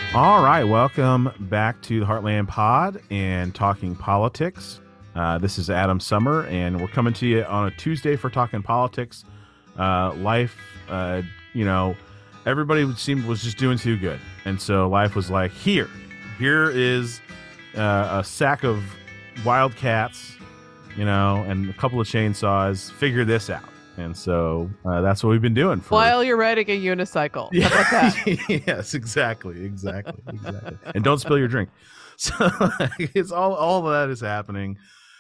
All right, welcome back to the Heartland Pod and Talking Politics. This is Adam Summer, and we're coming to you on a Tuesday for Talking Politics. Life, you know, everybody was just doing too good, and so life was like, here is a sack of wildcats, and a couple of chainsaws. Figure this out. And so that's what we've been doing for while you're riding a unicycle. Yeah. How about that? Yes, exactly. And don't spill your drink. So it's all of that is happening.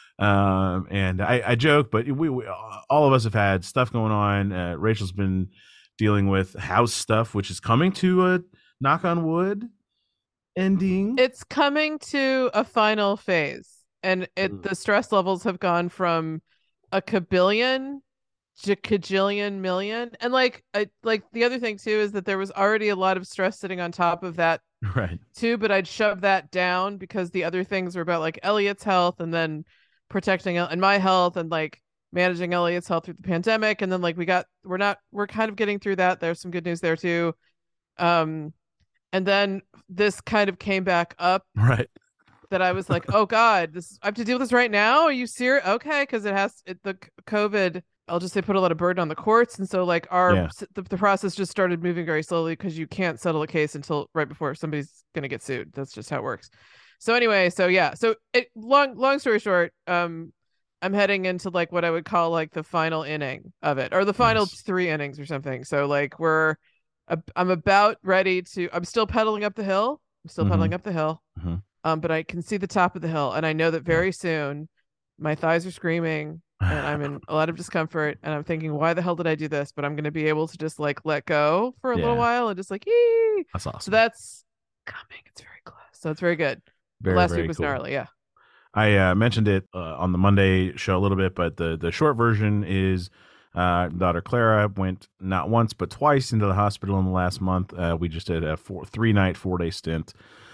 And I joke, but we all of us have had stuff going on. Rachel's been dealing with house stuff, which is coming to a knock on wood ending. It's coming to a final phase, and the stress levels have gone from a kabillion to kajillion million. And like the other thing too is that there was already a lot of stress sitting on top of that Right. too, but I'd shove that down because the other things were about like Elliot's health and then protecting and my health and like managing Elliot's health through the pandemic. And then like we're kind of getting through that. There's some good news there too. Um and then this kind of came back up, Right. that I was like, oh God, I have to deal with this right now. Are you serious? Okay, because the COVID. I'll just say put a lot of burden on the courts, and so like the process just started moving very slowly because you can't settle a case until right before somebody's gonna get sued. That's just how it works. So anyway, long story short, I'm heading into like what I would call like the final inning of it, or the final Nice. 3 innings or something. So like I'm about ready to. I'm still pedaling up the hill. I'm still pedaling up the hill. Mm-hmm. But I can see the top of the hill, and I know that Yeah. very soon my thighs are screaming and I'm in a lot of discomfort, and I'm thinking, why the hell did I do this? But I'm going to be able to just like let go for a little Yeah. while and just like, ee. That's So awesome. that's coming. It's very close. So it's very good. But Very, last week very was cool. gnarly. Yeah. I mentioned it on the Monday show a little bit, but the short version is daughter Clara went not once but twice into the hospital in the last month. We just did a 3-night, 4-day stint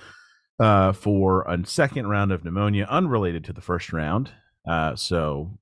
for a second round of pneumonia unrelated to the first round. So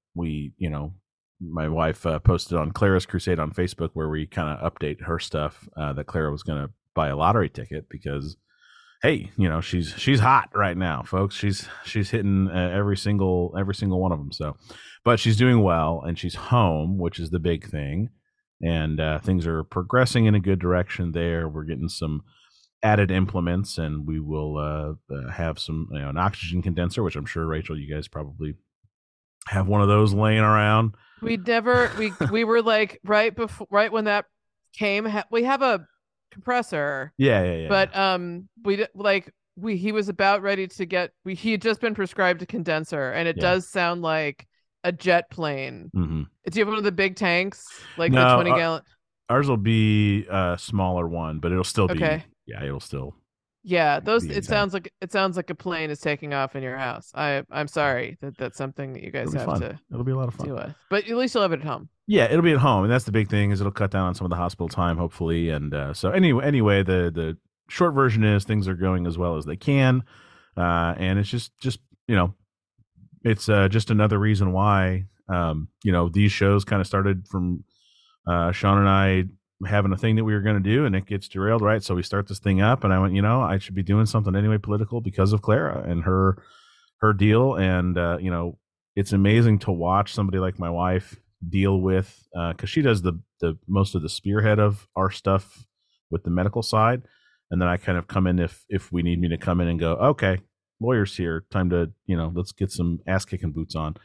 my wife posted on Clara's Crusade on Facebook where we kind of update her stuff that Clara was going to buy a lottery ticket because hey, she's hot right now, folks. She's hitting every single one of them. So, but she's doing well and she's home, which is the big thing, and things are progressing in a good direction there. We're getting some added implements, and we will have some an oxygen condenser, which I'm sure Rachel, you guys probably have one of those laying around. We were like right when that came, we have a compressor. Yeah. But he was about ready to he had just been prescribed a condenser, and it Yeah. does sound like a jet plane. Mm-hmm. Do you have one of the big tanks, like No, the 20 gallon? ours will be a smaller one, but it'll still be Okay. it'll still Yeah, those be it intact. sounds like a plane is taking off in your house. I'm sorry that that's something that you It'll guys be have fun. to It'll be a lot of fun. deal with. But at least you'll have it at home. Yeah, it'll be at home, and that's the big thing is it'll cut down on some of the hospital time, hopefully. And so anyway, the short version is things are going as well as they can, and it's just it's just another reason why these shows kind of started from Sean and I having a thing that we were going to do, and it gets derailed, right? So we start this thing up, and I went, I should be doing something anyway political because of Clara and her deal, and it's amazing to watch somebody like my wife deal with because she does the most of the spearhead of our stuff with the medical side, and then I kind of come in if we need me to come in and go, okay, lawyers here, time to let's get some ass kicking boots on,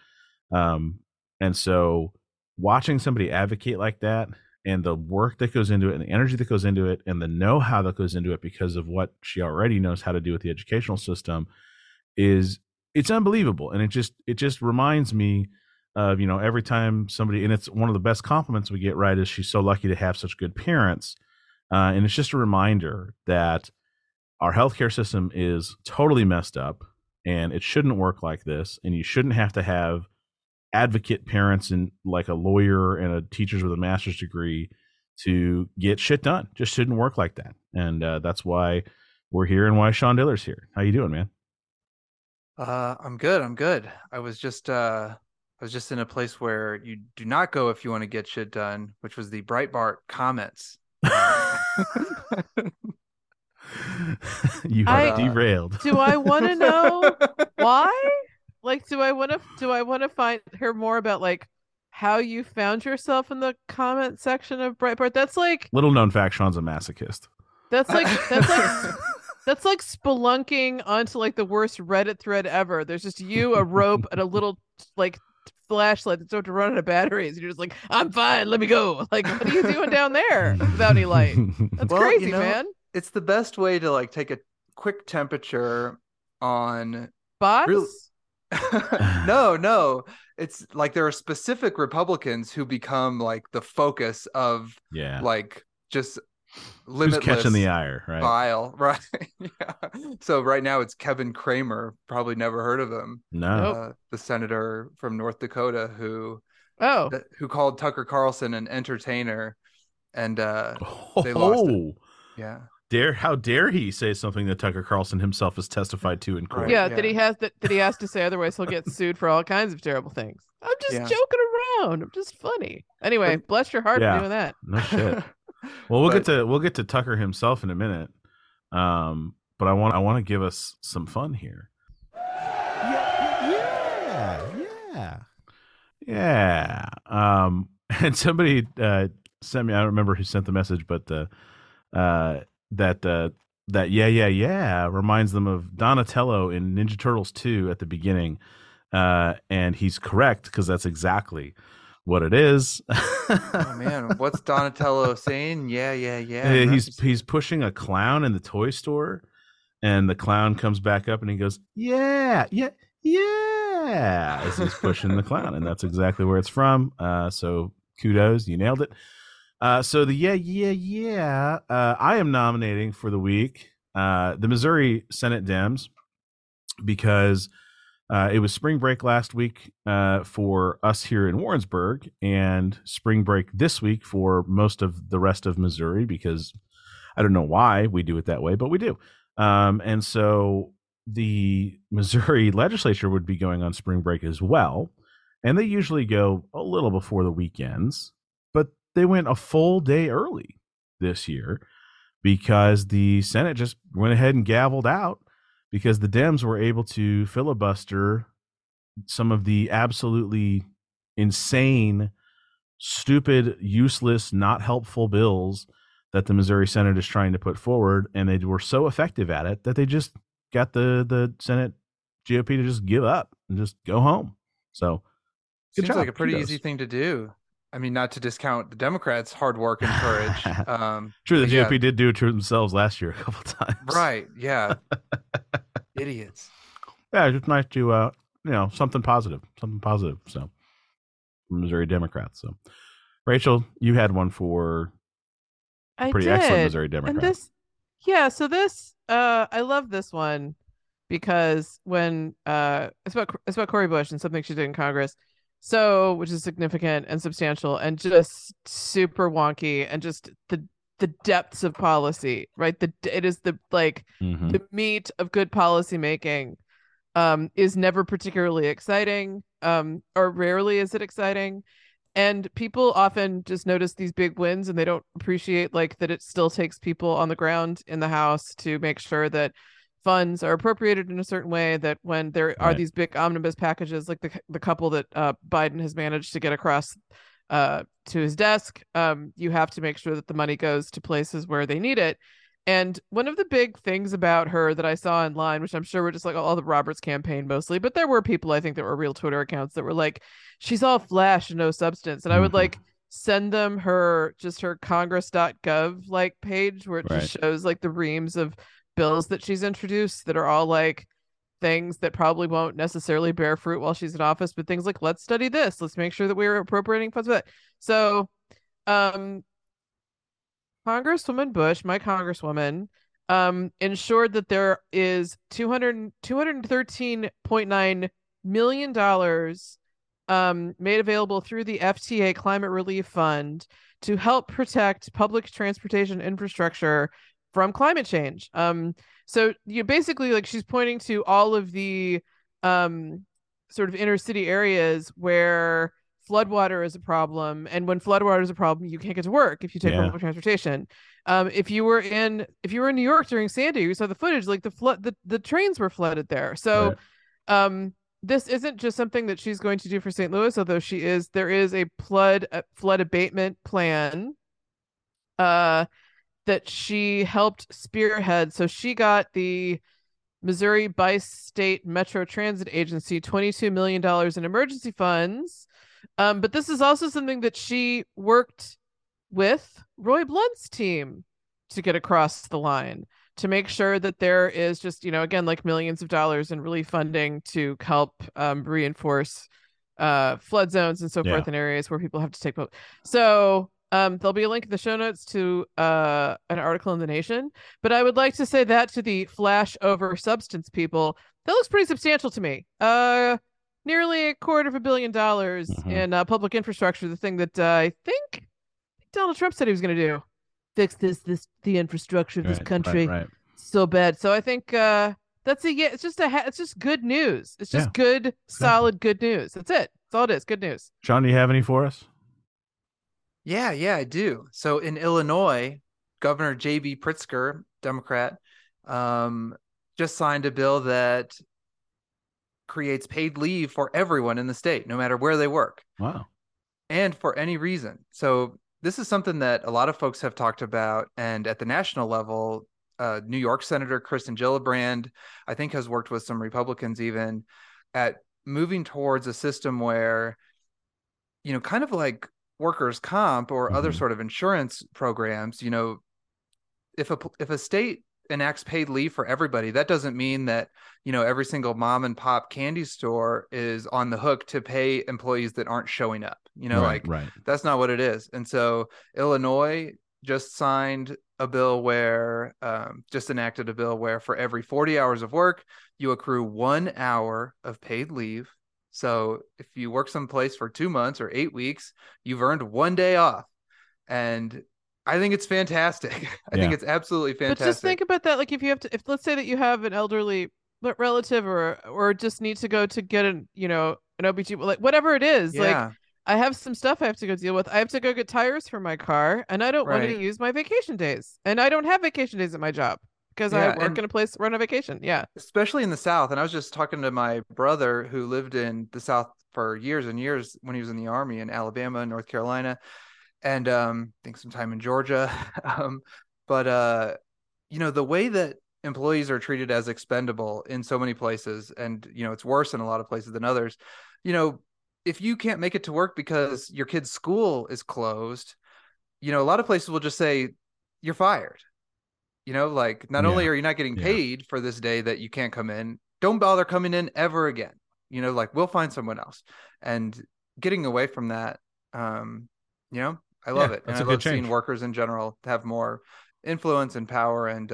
and so watching somebody advocate like that and the work that goes into it and the energy that goes into it and the know-how that goes into it because of what she already knows how to do with the educational system is it's unbelievable. And it just reminds me of every time somebody, and it's one of the best compliments we get, right, is she's so lucky to have such good parents, and it's just a reminder that our healthcare system is totally messed up and it shouldn't work like this, and you shouldn't have to have advocate parents and like a lawyer and a teachers with a master's degree to get shit done. Just shouldn't work like that. And that's why we're here and why Sean Diller's here. How you doing, man? I'm good. I'm good. I was just in a place where you do not go if you want to get shit done, which was the Breitbart comments. You I- are derailed. Do I want to know why? Like, do I want to find hear more about like how you found yourself in the comment section of Breitbart? That's like Little known fact: Sean's a masochist. that's like that's like that's like spelunking onto like the worst Reddit thread ever. There's just you, a rope, and a little like flashlight that's about to run out of batteries. And you're just like, I'm fine, let me go. Like, what are you doing down there without any light? That's Well, crazy, you know, man. It's the best way to like take a quick temperature on Bots? real. No. It's like there are specific Republicans who become like the focus of Yeah. like just Who's limitless catching the ire, right? bile, right? Yeah. So right now it's Kevin Kramer. Probably never heard of him. No. Nope. The senator from North Dakota who Oh, called Tucker Carlson an entertainer, and they Oh, lost it. Yeah. How dare he say something that Tucker Carlson himself has testified to in court? Right. yeah, yeah. that he has to say, otherwise he'll get sued for all kinds of terrible things. I'm just Yeah. joking around. I'm just funny. Anyway, bless your heart Yeah. for doing that. No shit. Well, we'll get to Tucker himself in a minute. But I want to give us some fun here. Yeah. And somebody sent me. I don't remember who sent the message, but that yeah reminds them of Donatello in Ninja Turtles 2 at the beginning, and he's correct because that's exactly what it is. Oh man, what's Donatello saying? Yeah. He's pushing a clown in the toy store, and the clown comes back up and he goes, yeah, as he's pushing the clown, and that's exactly where it's from. So kudos, you nailed it. So the I am nominating for the week the Missouri Senate Dems because it was spring break last week for us here in Warrensburg, and spring break this week for most of the rest of Missouri, because I don't know why we do it that way, but we do. And so the Missouri legislature would be going on spring break as well, and they usually go a little before the weekends, but they went a full day early this year because the Senate just went ahead and gavelled out, because the Dems were able to filibuster some of the absolutely insane, stupid, useless, not helpful bills that the Missouri Senate is trying to put forward, and they were so effective at it that they just got the Senate GOP to just give up and just go home. So Seems like a pretty easy thing to do. I mean, not to discount the Democrats' hard work and courage. True, the GOP did do it to themselves last year a couple times. Right, yeah. Idiots. Yeah, it's just nice to, something positive. So, Missouri Democrats. So, Rachel, you had one for excellent Missouri Democrats. And this, I love this one because when it's about Cori Bush and something she did in Congress, so which is significant and substantial and just super wonky, and just the depths of policy, right? It is the the meat of good policy making is never particularly exciting, or rarely is it exciting. And people often just notice these big wins and they don't appreciate that it still takes people on the ground in the House to make sure that funds are appropriated in a certain way, that when there are these big omnibus packages like the couple that Biden has managed to get across to his desk, you have to make sure that the money goes to places where they need it. And one of the big things about her that I saw online, which I'm sure were just all the Roberts campaign mostly, but there were people I think that were real Twitter accounts that were like, she's all flash and no substance. And I would send them her congress.gov page where it just shows the reams of bills that she's introduced that are all things that probably won't necessarily bear fruit while she's in office, but things like, let's study this, let's make sure that we're appropriating funds for that. So Congresswoman Bush, my congresswoman, ensured that there is $213.9 million made available through the FTA Climate Relief Fund to help protect public transportation infrastructure from climate change. So you basically she's pointing to all of the sort of inner city areas where floodwater is a problem, and when floodwater is a problem, you can't get to work if you take public transportation. If you were in New York during Sandy, you saw the footage, like the trains were flooded there. So this isn't just something that she's going to do for St. Louis, although there is a flood abatement plan that she helped spearhead. So she got the Missouri Bi-State Metro Transit Agency $22 million in emergency funds. But this is also something that she worked with Roy Blunt's team to get across the line, to make sure that there is just, again, like millions of dollars in relief funding to help reinforce flood zones and so forth in areas where people have to take boat. So there'll be a link in the show notes to an article in The Nation. But I would like to say that to the flash over substance people, that looks pretty substantial to me. Nearly $250 million in public infrastructure, the thing that I think Donald Trump said he was going to do. Fix the infrastructure of this country. Right. So bad. So I think it's just good news. It's just good, solid, good news. That's it. That's all it is. Good news. Sean, do you have any for us? Yeah, I do. So in Illinois, Governor J.B. Pritzker, Democrat, just signed a bill that creates paid leave for everyone in the state, no matter where they work. Wow. And for any reason. So this is something that a lot of folks have talked about. And at the national level, New York Senator Kirsten Gillibrand, I think, has worked with some Republicans even at moving towards a system where, kind of like workers' comp or other sort of insurance programs, if a state enacts paid leave for everybody, that doesn't mean that, every single mom and pop candy store is on the hook to pay employees that aren't showing up, That's not what it is. And so Illinois just enacted a bill where for every 40 hours of work, you accrue 1 hour of paid leave. So if you work someplace for 2 months or 8 weeks, you've earned 1 day off. And I think it's fantastic. I think it's absolutely fantastic. But just think about that. Like if let's say that you have an elderly relative or just need to go to get an OBGYN, like whatever it is, like I have some stuff I have to go deal with. I have to go get tires for my car, and I don't want to use my vacation days. And I don't have vacation days at my job because I work in a place run a vacation. Yeah. Especially in the South. And I was just talking to my brother who lived in the South for years and years when he was in the Army in Alabama, North Carolina, and I think some time in Georgia. But the way that employees are treated as expendable in so many places, and it's worse in a lot of places than others. If you can't make it to work because your kid's school is closed, a lot of places will just say you're fired. Not only are you not getting paid for this day that you can't come in, don't bother coming in ever again. We'll find someone else. And getting away from that, I love it. And I love seeing workers in general have more influence and power and,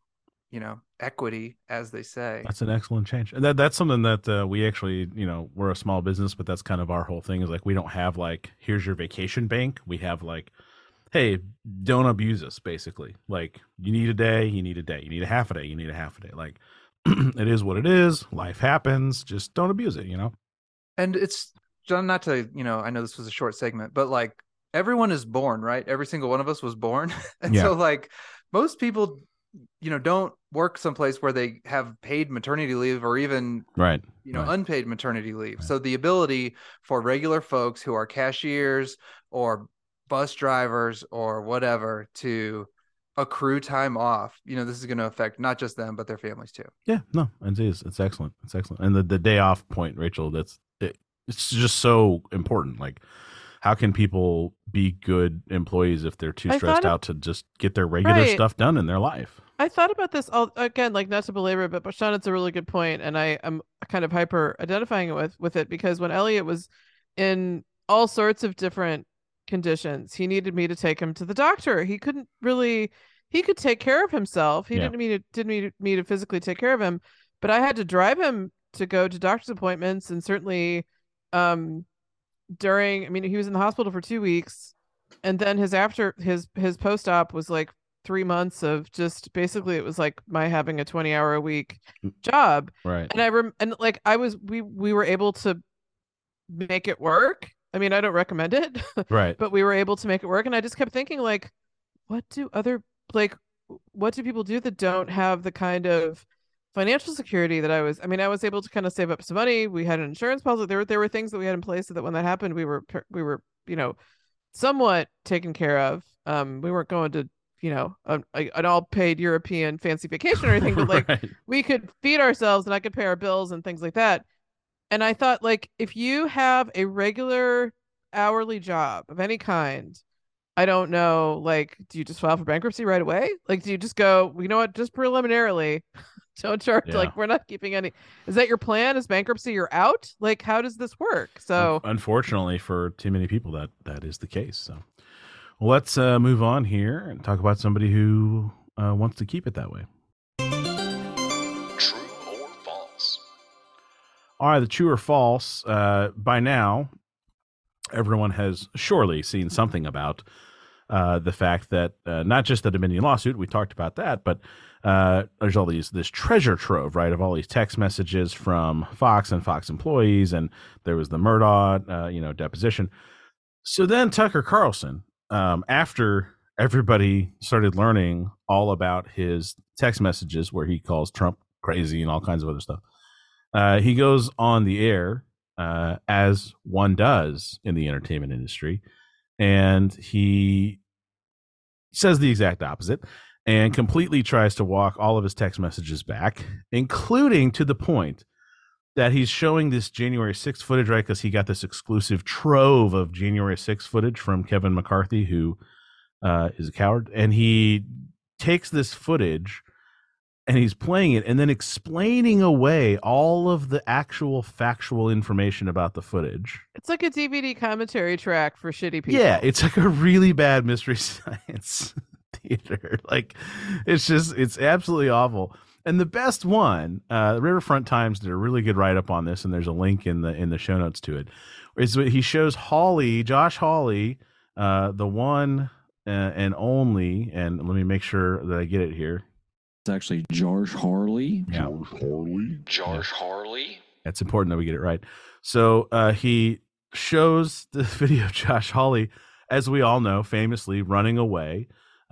equity, as they say. That's an excellent change. And that's something that we actually, we're a small business, but that's kind of our whole thing is like, we don't have like, here's your vacation bank. We have like, hey, don't abuse us, basically. Like, you need a day, you need a day. You need a half a day, you need a half a day. Like, it is what it is. Life happens. Just don't abuse it, And it's, John, not to, I know this was a short segment, but like, everyone is born, right? Every single one of us was born. And so like, most people, don't work someplace where they have paid maternity leave or even, unpaid maternity leave. Right. So the ability for regular folks who are cashiers or bus drivers or whatever to accrue time off, this is going to affect not just them, but their families too. Yeah, no, it is. It's excellent. It's excellent. And the day off point, Rachel, it's just so important. Like, how can people be good employees if they're too stressed out to just get their regular stuff done in their life? I thought about this again, like not to belabor it, but Sean, it's a really good point, and I am kind of hyper identifying with it because when Elliot was in all sorts of different conditions, he needed me to take him to the doctor. He could take care of himself. He didn't need me to physically take care of him, but I had to drive him to go to doctor's appointments, and certainly he was in the hospital for 2 weeks, and then his post-op was like 3 months of just basically, it was like my having a 20-hour a week job. Right. And we were able to make it work. I mean, I don't recommend it, Right. but we were able to make it work. And I just kept thinking, like, what do other like what do people do that don't have the kind of financial security that I mean, I was able to kind of save up some money. We had an insurance policy. There were things that we had in place so that when that happened, we were, somewhat taken care of. We weren't going to, an all paid European fancy vacation or anything, but like Right. we could feed ourselves and I could pay our bills and things like that. And I thought, like, if you have a regular hourly job of any kind, I don't know, like, do you just file for bankruptcy right away? Like, do you just go, you know what, just preliminarily, don't charge, Yeah. like, we're not keeping any. Is that your plan? Is bankruptcy you're out? Like, how does this work? So, Unfortunately for too many people, that is the case. So let's move on here and talk about somebody who wants to keep it that way. True or false? All right, the true or false. By now, everyone has surely seen something about the fact that not just the Dominion lawsuit, we talked about that, but there's all this treasure trove, right, of all these text messages from Fox and Fox employees, and there was the Murdaugh, deposition. So then Tucker Carlson, after everybody started learning all about his text messages where he calls Trump crazy and all kinds of other stuff, he goes on the air, as one does in the entertainment industry, and he says the exact opposite and completely tries to walk all of his text messages back, including to the point that he's showing this January 6th footage, right? Because he got this exclusive trove of January 6th footage from Kevin McCarthy, who is a coward. And he takes this footage and he's playing it and then explaining away all of the actual factual information about the footage. it's like a DVD commentary track for shitty people. Yeah, it's like a really bad Mystery Science Theater. Like, it's absolutely awful. And the best one, Riverfront Times did a really good write-up on this, and there's a link in the show notes to it. Is he shows Josh Hawley, the one and only, and let me make sure that I get it here. It's actually Josh Hawley. Yeah. Josh Hawley. It's important that we get it right. So he shows the video of Josh Hawley, as we all know, famously running away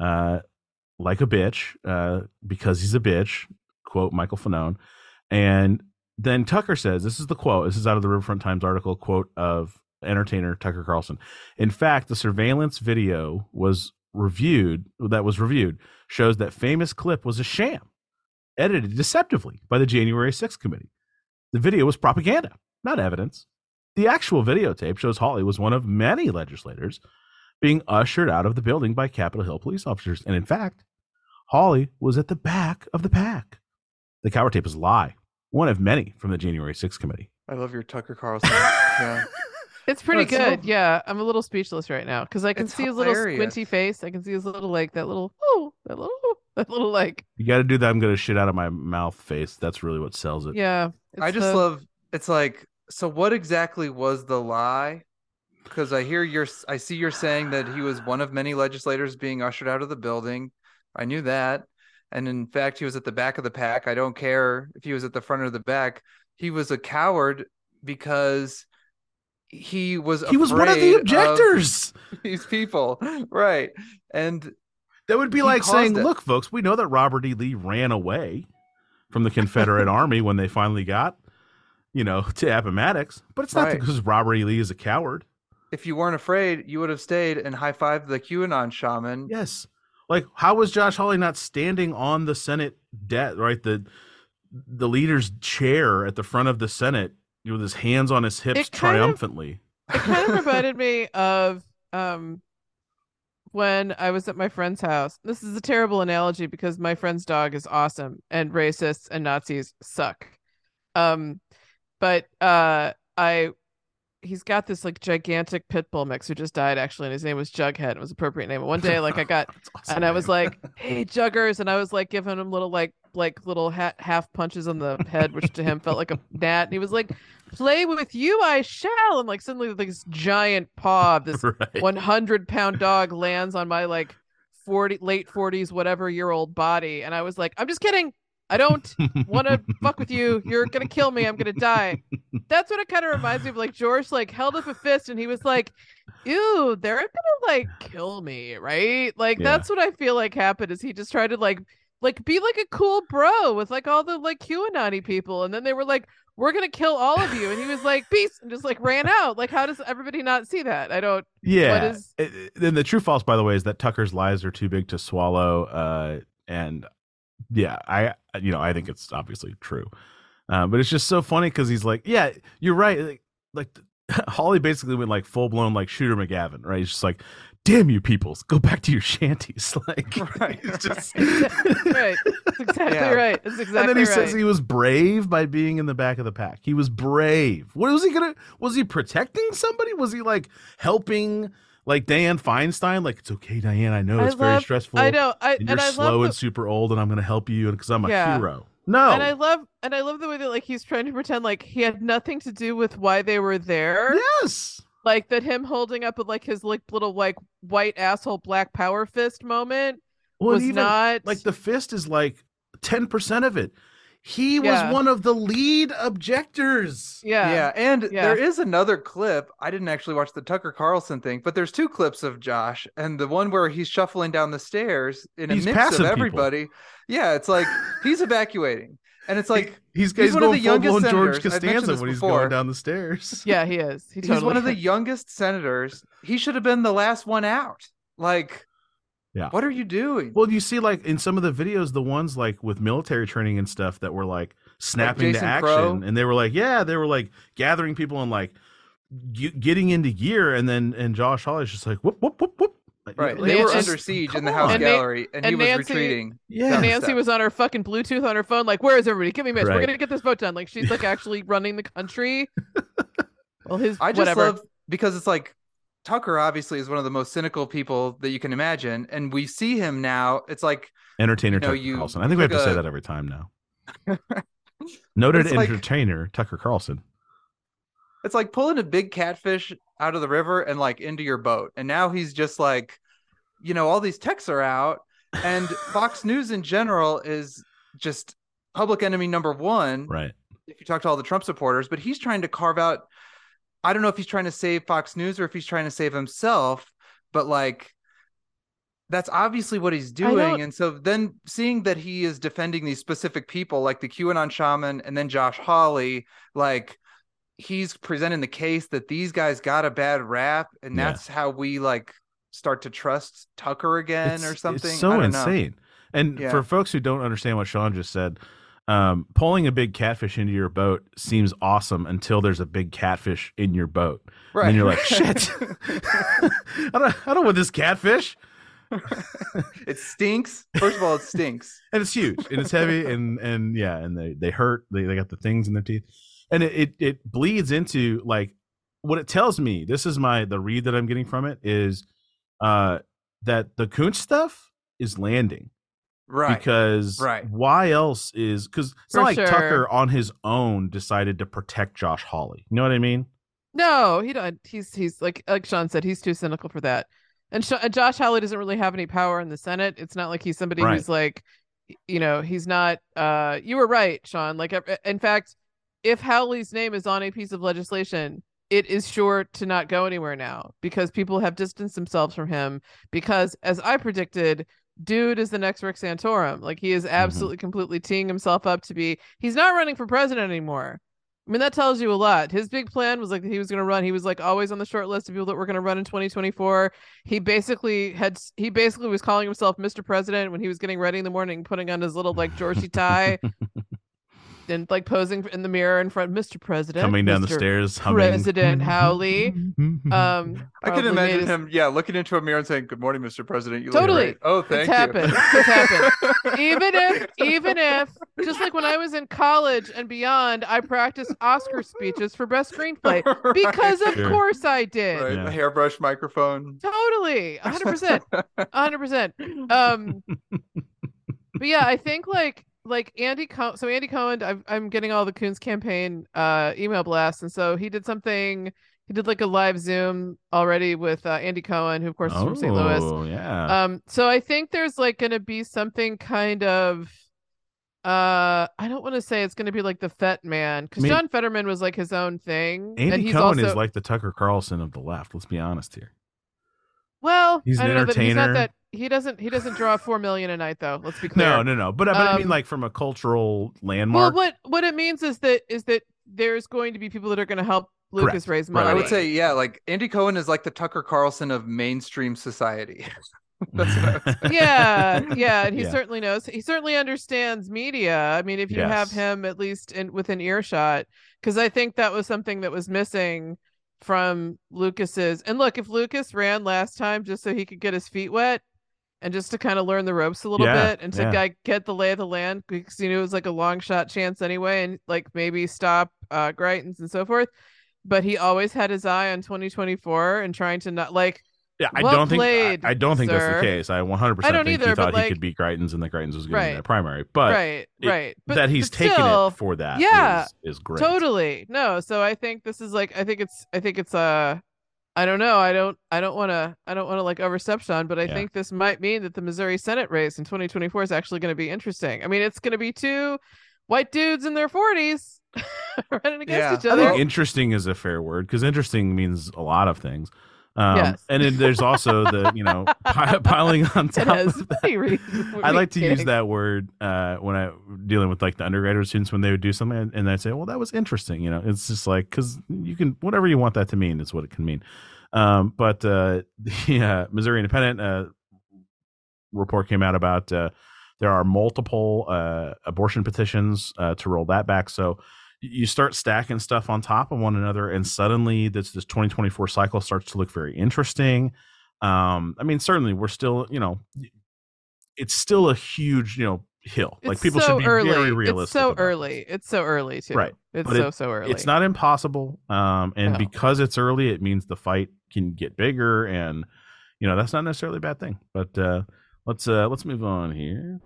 like a bitch because he's a bitch, quote Michael Fanone. And then Tucker says, this is the quote, this is out of the Riverfront Times article, quote of entertainer Tucker Carlson. In fact, the surveillance video was reviewed shows that famous clip was a sham, edited deceptively by the January 6th committee. The video was propaganda, not evidence. The actual videotape shows Hawley was one of many legislators being ushered out of the building by Capitol Hill police officers. And in fact, Hawley was at the back of the pack. The coward tape is a lie, one of many from the January 6th committee. I love your Tucker Carlson. Yeah. It's pretty it's good. so- Yeah, I'm a little speechless right now because I can It's see his little hilarious. squinty face. I can see his little like that little like You got to do that. I'm going to shit out of my mouth face. That's really what sells it. yeah. I just love. It's like, so what exactly was the lie? Because I see you're saying that he was one of many legislators being ushered out of the building. I knew that, and in fact, he was at the back of the pack. I don't care if he was at the front or the back. He was a coward because he was one of the objectors. These people, right? And That would be he like caused saying, it. look, folks, we know that Robert E. Lee ran away from the Confederate Army when they finally got, to Appomattox. But it's not Right. because Robert E. Lee is a coward. if you weren't afraid, you would have stayed and high-fived the QAnon shaman. Yes. Like, how was Josh Hawley not standing on the Senate right? The leader's chair at the front of the Senate with his hands on his hips triumphantly. It kind of reminded me of when I was at my friend's house. This is a terrible analogy because my friend's dog is awesome and racists and Nazis suck. But he's got this like gigantic pit bull mix who just died actually, and his name was Jughead. It was an appropriate name. And one day, like I got, awesome, and I was like, "Hey, Juggers," and I was like giving him little like little half punches on the head, which to him felt like a gnat. And he was like, "Play with you, I shall." And like suddenly, this giant paw of this right. 100-pound dog lands on my like late 40s whatever year old body, and I was like, "I'm just kidding. I don't want to fuck with you. You're gonna kill me. I'm gonna die. That's what it kind of reminds me of. Like George like held up a fist and he was like, ew, they're gonna like kill me, right? Like Yeah. that's what I feel like happened is he just tried to like be like a cool bro with like all the like QAnon people, and then they were like, we're gonna kill all of you, and he was like, peace, and just like ran out. Like, how does everybody not see that? I don't. Yeah. What is? Then the true false, by the way, is that Tucker's lies are too big to swallow. And yeah, I think it's obviously true. But it's just so funny because he's like, yeah, you're right. Like Hawley basically went like full blown like Shooter McGavin, right? He's just like, damn you peoples, go back to your shanties. Like, Right. it's just Right. That's exactly Yeah. right. That's exactly and then he right. says he was brave by being in the back of the pack. He was brave. What was he gonna? Was he protecting somebody? Was he like helping? Like Dianne Feinstein, like, it's okay, Diane. I know it's very stressful. I know. And you're slow and super old, and I'm going to help you because I'm a Yeah. hero. No. And I love the way that like he's trying to pretend like he had nothing to do with why they were there. Yes. Like that him holding up like his like little like white asshole black power fist moment Well, was even, not like the fist is like 10% of it. He was Yeah. one of the lead objectors. Yeah, and Yeah. there is another clip. I didn't actually watch the Tucker Carlson thing, but there's two clips of Josh, and the one where he's shuffling down the stairs in a He's mix passing of people. everybody. Yeah, it's like he's evacuating, and it's like he's one of going the full youngest blown George senators. I've mentioned Costanza this when he's before. going down the stairs. Yeah, he is. He He's totally one of the is. youngest senators. He should have been the last one out. Like, Yeah. what are you doing? Well, you see, like in some of the videos, the ones like with military training and stuff that were like snapping to Jason action, Crow? and they were like gathering people and like getting into gear, and Josh Hawley's just like whoop whoop whoop whoop. Right, Like, they were just- under siege in come the House on. And gallery, and he and was Nancy- retreating. Yeah. down the Nancy steps. was on her fucking Bluetooth on her phone, like, where is everybody? Give me a minute. Right. We're gonna get this vote done. Like she's like actually running the country. Well, his I just whatever. love because it's like Tucker obviously is one of the most cynical people that you can imagine, and we see him now. It's like Entertainer You know, Tucker you Carlson. I think we have to took say a- that every time now. Noted It's like- entertainer Tucker Carlson. it's like pulling a big catfish out of the river and like into your boat. And now he's just like, all these texts are out, and Fox News in general is just public enemy number one. Right. If you talk to all the Trump supporters, but he's trying to carve out. I don't know if he's trying to save Fox News or if he's trying to save himself, but like that's obviously what he's doing. don't- And so then seeing that he is defending these specific people like the QAnon shaman and then Josh Hawley, like he's presenting the case that these guys got a bad rap, and Yeah. that's how we like start to trust Tucker again or something. It's so I don't know. insane. And Yeah. for folks who don't understand what Sean just said, pulling a big catfish into your boat seems awesome until there's a big catfish in your boat. Right. And then you're like, shit, I don't want this catfish. It stinks. First of all, it stinks. And it's huge and it's heavy and yeah, and they hurt. They got the things in their teeth. And it bleeds into like what it tells me. This is the read that I'm getting from it is that the Kuntz stuff is landing. Right. Because Right. why else is because it's For not like sure. Tucker on his own decided to protect Josh Hawley. You know what I mean? No, he don't. He's like Sean said, he's too cynical for that. And Josh Hawley doesn't really have any power in the Senate. It's not like he's somebody Right. who's like, he's not. You were right, Sean. Like, in fact, if Hawley's name is on a piece of legislation, it is sure to not go anywhere now because people have distanced themselves from him. Because, as I predicted, dude is the next Rick Santorum. Like, he is absolutely completely teeing himself up to be. He's not running for president anymore. I mean, that tells you a lot. His big plan was like he was going to run. He was like always on the short list of people that were going to run in 2024. He basically was calling himself Mr. President when he was getting ready in the morning, putting on his little like Georgie tie and like posing in the mirror in front, Mr. President, Coming down the Mr. stairs, humming. President Howley. I can probably imagine made him, looking into a mirror and saying, "Good morning, Mr. President. You Totally. look great." Oh, thank It's you. happened. It's happened. Even if, just like when I was in college and beyond, I practiced Oscar speeches for best screenplay because of Sure. course I did. Right, Yeah. a hairbrush microphone. Totally, 100%, 100%. But yeah, I think like Andy Cohen. I'm getting all the Coons campaign email blasts, and so he did something. He did like a live Zoom already with Andy Cohen, who of course is from St. Louis. Oh, yeah. So I think there's like going to be something kind of I don't want to say it's going to be like the Fett Man, because I mean, John Fetterman was like his own thing, and Andy he's Cohen also is like the Tucker Carlson of the left. Let's be honest here. well, He's I an don't know that he's not entertainer. that he doesn't draw 4 million a night though. Let's be clear. No. But I mean, Um, like from a cultural Well, landmark. what it means is that there's going to be people that are going to help Lucas Correct. raise Right, money. I would say, yeah, like Andy Cohen is like the Tucker Carlson of mainstream society. That's what I would say. yeah, and he Yeah. certainly knows. He certainly understands media. I mean, if you have Yes. him at least within earshot, because I think that was something that was missing from Lucas's. And look, if Lucas ran last time just so he could get his feet wet and just to kind of learn the ropes a little Yeah, bit and to yeah. get the lay of the land, because it was like a long shot chance anyway, and like maybe stop Greitens and so forth. But he always had his eye on 2024 and trying to not like. Yeah, I Well don't think played, I don't think that's the sir. case. I 100% I don't think either, he but, thought he like- could beat Greitens and that Greitens was going to Right. be that primary. But right. But that he's but taken still, it for that yeah, is great. totally. No, so I think this is like I think it's I don't know. I don't want to like overstep Sean, but I Yeah. think this might mean that the Missouri Senate race in 2024 is actually going to be interesting. I mean, it's going to be two white dudes in their 40s running against each I other. think interesting is a fair word because interesting means a lot of things. Yes. And then there's also the, piling on It top has of that. many reasons. I like to use that word when I dealing with like the undergraduate students when they would do something and I'd say, well, that was interesting. It's just like, cause you can, whatever you want that to mean is what it can mean. But the Missouri Independent report came out about there are multiple abortion petitions to roll that back. So you start stacking stuff on top of one another, and suddenly this 2024 cycle starts to look very interesting. I mean, certainly we're still, it's still a huge, hill. Like people should be very realistic. It's so about early. this. It's so early too. Right. It's But so early. It's not impossible. And No. because it's early, it means the fight can get bigger, and that's not necessarily a bad thing. But let's move on here.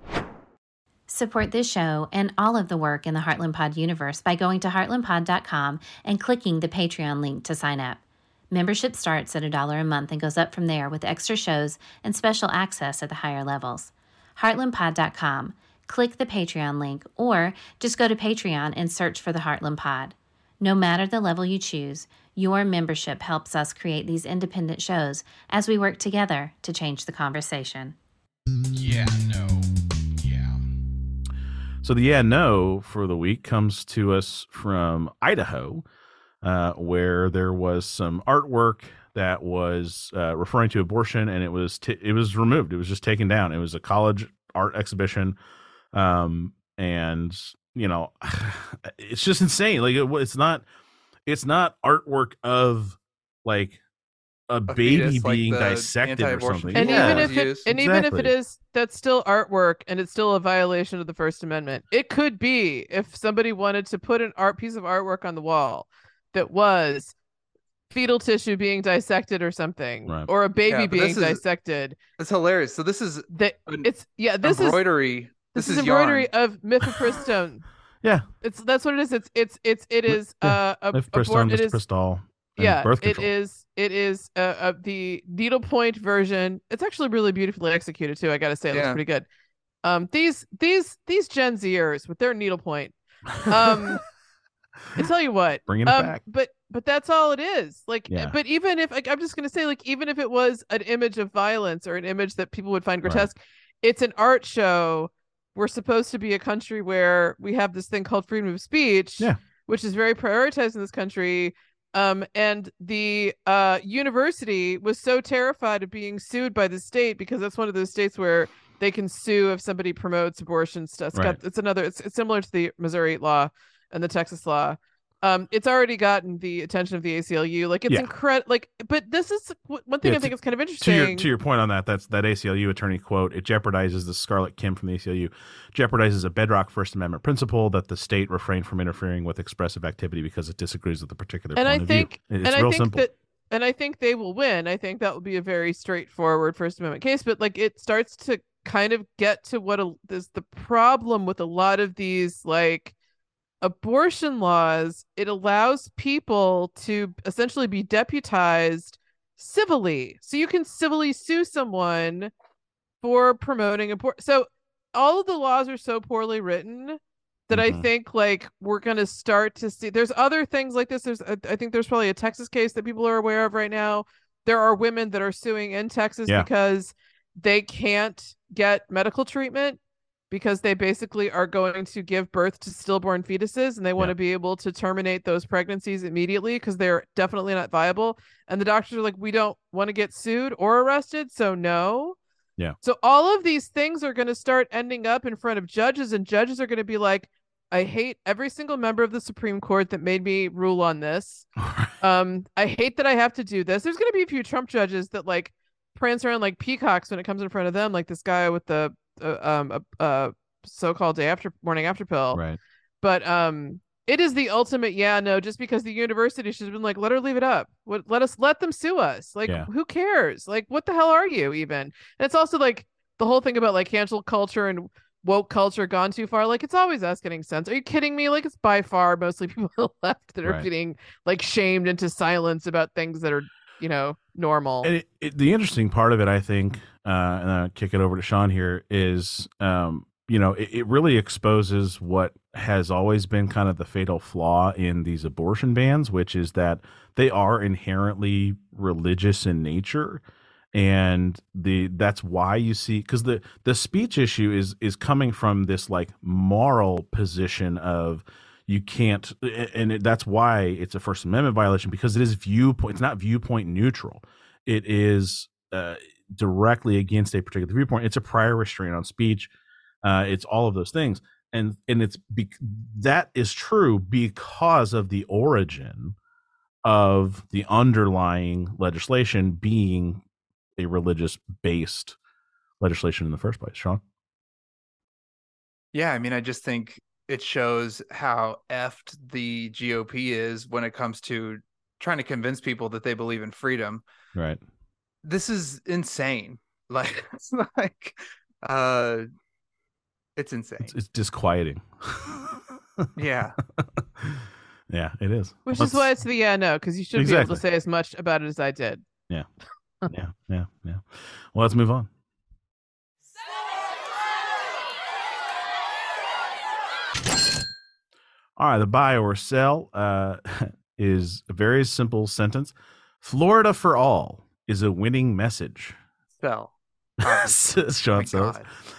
Support this show and all of the work in the Heartland Pod universe by going to heartlandpod.com and clicking the Patreon link to sign up. Membership starts at $1 a month and goes up from there with extra shows and special access at the higher levels. heartlandpod.com. Click the Patreon link or just go to Patreon and search for the Heartland Pod. No matter the level you choose, your membership helps us create these independent shows as we work together to change the conversation. Yeah, no. Yeah. So the no for the week comes to us from Idaho, where there was some artwork that was referring to abortion, and it was removed. It was just taken down. It was a college art exhibition, and it's just insane. Like it's not artwork of like a baby fetus, like being the dissected or anti-abortion something. And Yeah. even if Use. even if it Exactly. is, that's still artwork and it's still a violation of the First Amendment. It could be if somebody wanted to put an piece of artwork on the wall that was fetal tissue being dissected or something, Right. or a baby Yeah, but being this is- dissected. It's hilarious. So this is That an it's this is embroidery. this is yarn. embroidery of mifepristone. Yeah, That's what it is. It is mifepristone, it is mifepristol, and yeah, birth it control. is the needlepoint version. It's actually really beautifully executed too. I gotta say, it looks Yeah. pretty good. These Gen Zers with their needlepoint. I tell you what, Bringing it back. but that's all it is. Like, Yeah. but even if I'm just gonna say, like, even if it was an image of violence or an image that people would find Right. grotesque, it's an art show. We're supposed to be a country where we have this thing called freedom of speech, Yeah. which is very prioritized in this country. And the university was so terrified of being sued by the state, because that's one of those states where they can sue if somebody promotes abortion stuff. Right. It's similar to the Missouri law and the Texas law. It's already gotten the attention of the ACLU. Like, it's Yeah. incredible. Like, but this is one thing Yeah, I think is kind of to interesting. your point on that, that's that ACLU attorney quote. It jeopardizes the Scarlett Kim from the ACLU jeopardizes a bedrock First Amendment principle that the state refrain from interfering with expressive activity because it disagrees with a particular And point I of think, view. It's and I real think simple. that, and I think they will win. I think that will be a very straightforward First Amendment case. But like, it starts to kind of get to what is the problem with a lot of these like abortion laws. It allows people to essentially be deputized civilly, so you can civilly sue someone for promoting abortion. So all of the laws are so poorly written that I think like we're going to start to see there's other things like this. I think there's probably a Texas case that people are aware of right now. There are women that are suing in Texas because they can't get medical treatment because they basically are going to give birth to stillborn fetuses and they want to be able to terminate those pregnancies immediately because they're definitely not viable. And the doctors are like, we don't want to get sued or arrested, so no. Yeah. So all of these things are going to start ending up in front of judges, and judges are going to be like, I hate every single member of the Supreme Court that made me rule on this. I hate that I have to do this. There's going to be a few Trump judges that like prance around like peacocks when it comes in front of them, like this guy with the so-called morning after pill. Right. But it is the ultimate just because the university should have been like, let her leave it up. Let them sue us. Like, who cares? Like, what the hell are you even? And it's also like the whole thing about like cancel culture and woke culture gone too far. Like, it's always us getting sense. Are you kidding me? Like, it's by far mostly people on the left that are getting like shamed into silence about things that are, normal. And the interesting part of it, I think, and I'll kick it over to Sean here, is, it really exposes what has always been kind of the fatal flaw in these abortion bans, which is that they are inherently religious in nature. And that's why you see, because the speech issue is coming from this like moral position of you can't, and that's why it's a First Amendment violation, because it is viewpoint. It's not viewpoint neutral. It is directly against a particular viewpoint. It's a prior restraint on speech. It's all of those things, and that is true because of the origin of the underlying legislation being a religious-based legislation in the first place. Sean? Yeah, I mean, I just think it shows how effed the GOP is when it comes to trying to convince people that they believe in freedom. Right. This is insane. Like, it's insane. It's disquieting. Yeah. Yeah, it is. Which is why it's the because you should be able to say as much about it as I did. Yeah. Yeah. Well, let's move on. All right, the buy or sell is a very simple sentence. Florida for all is a winning message. Sell. Sean sells.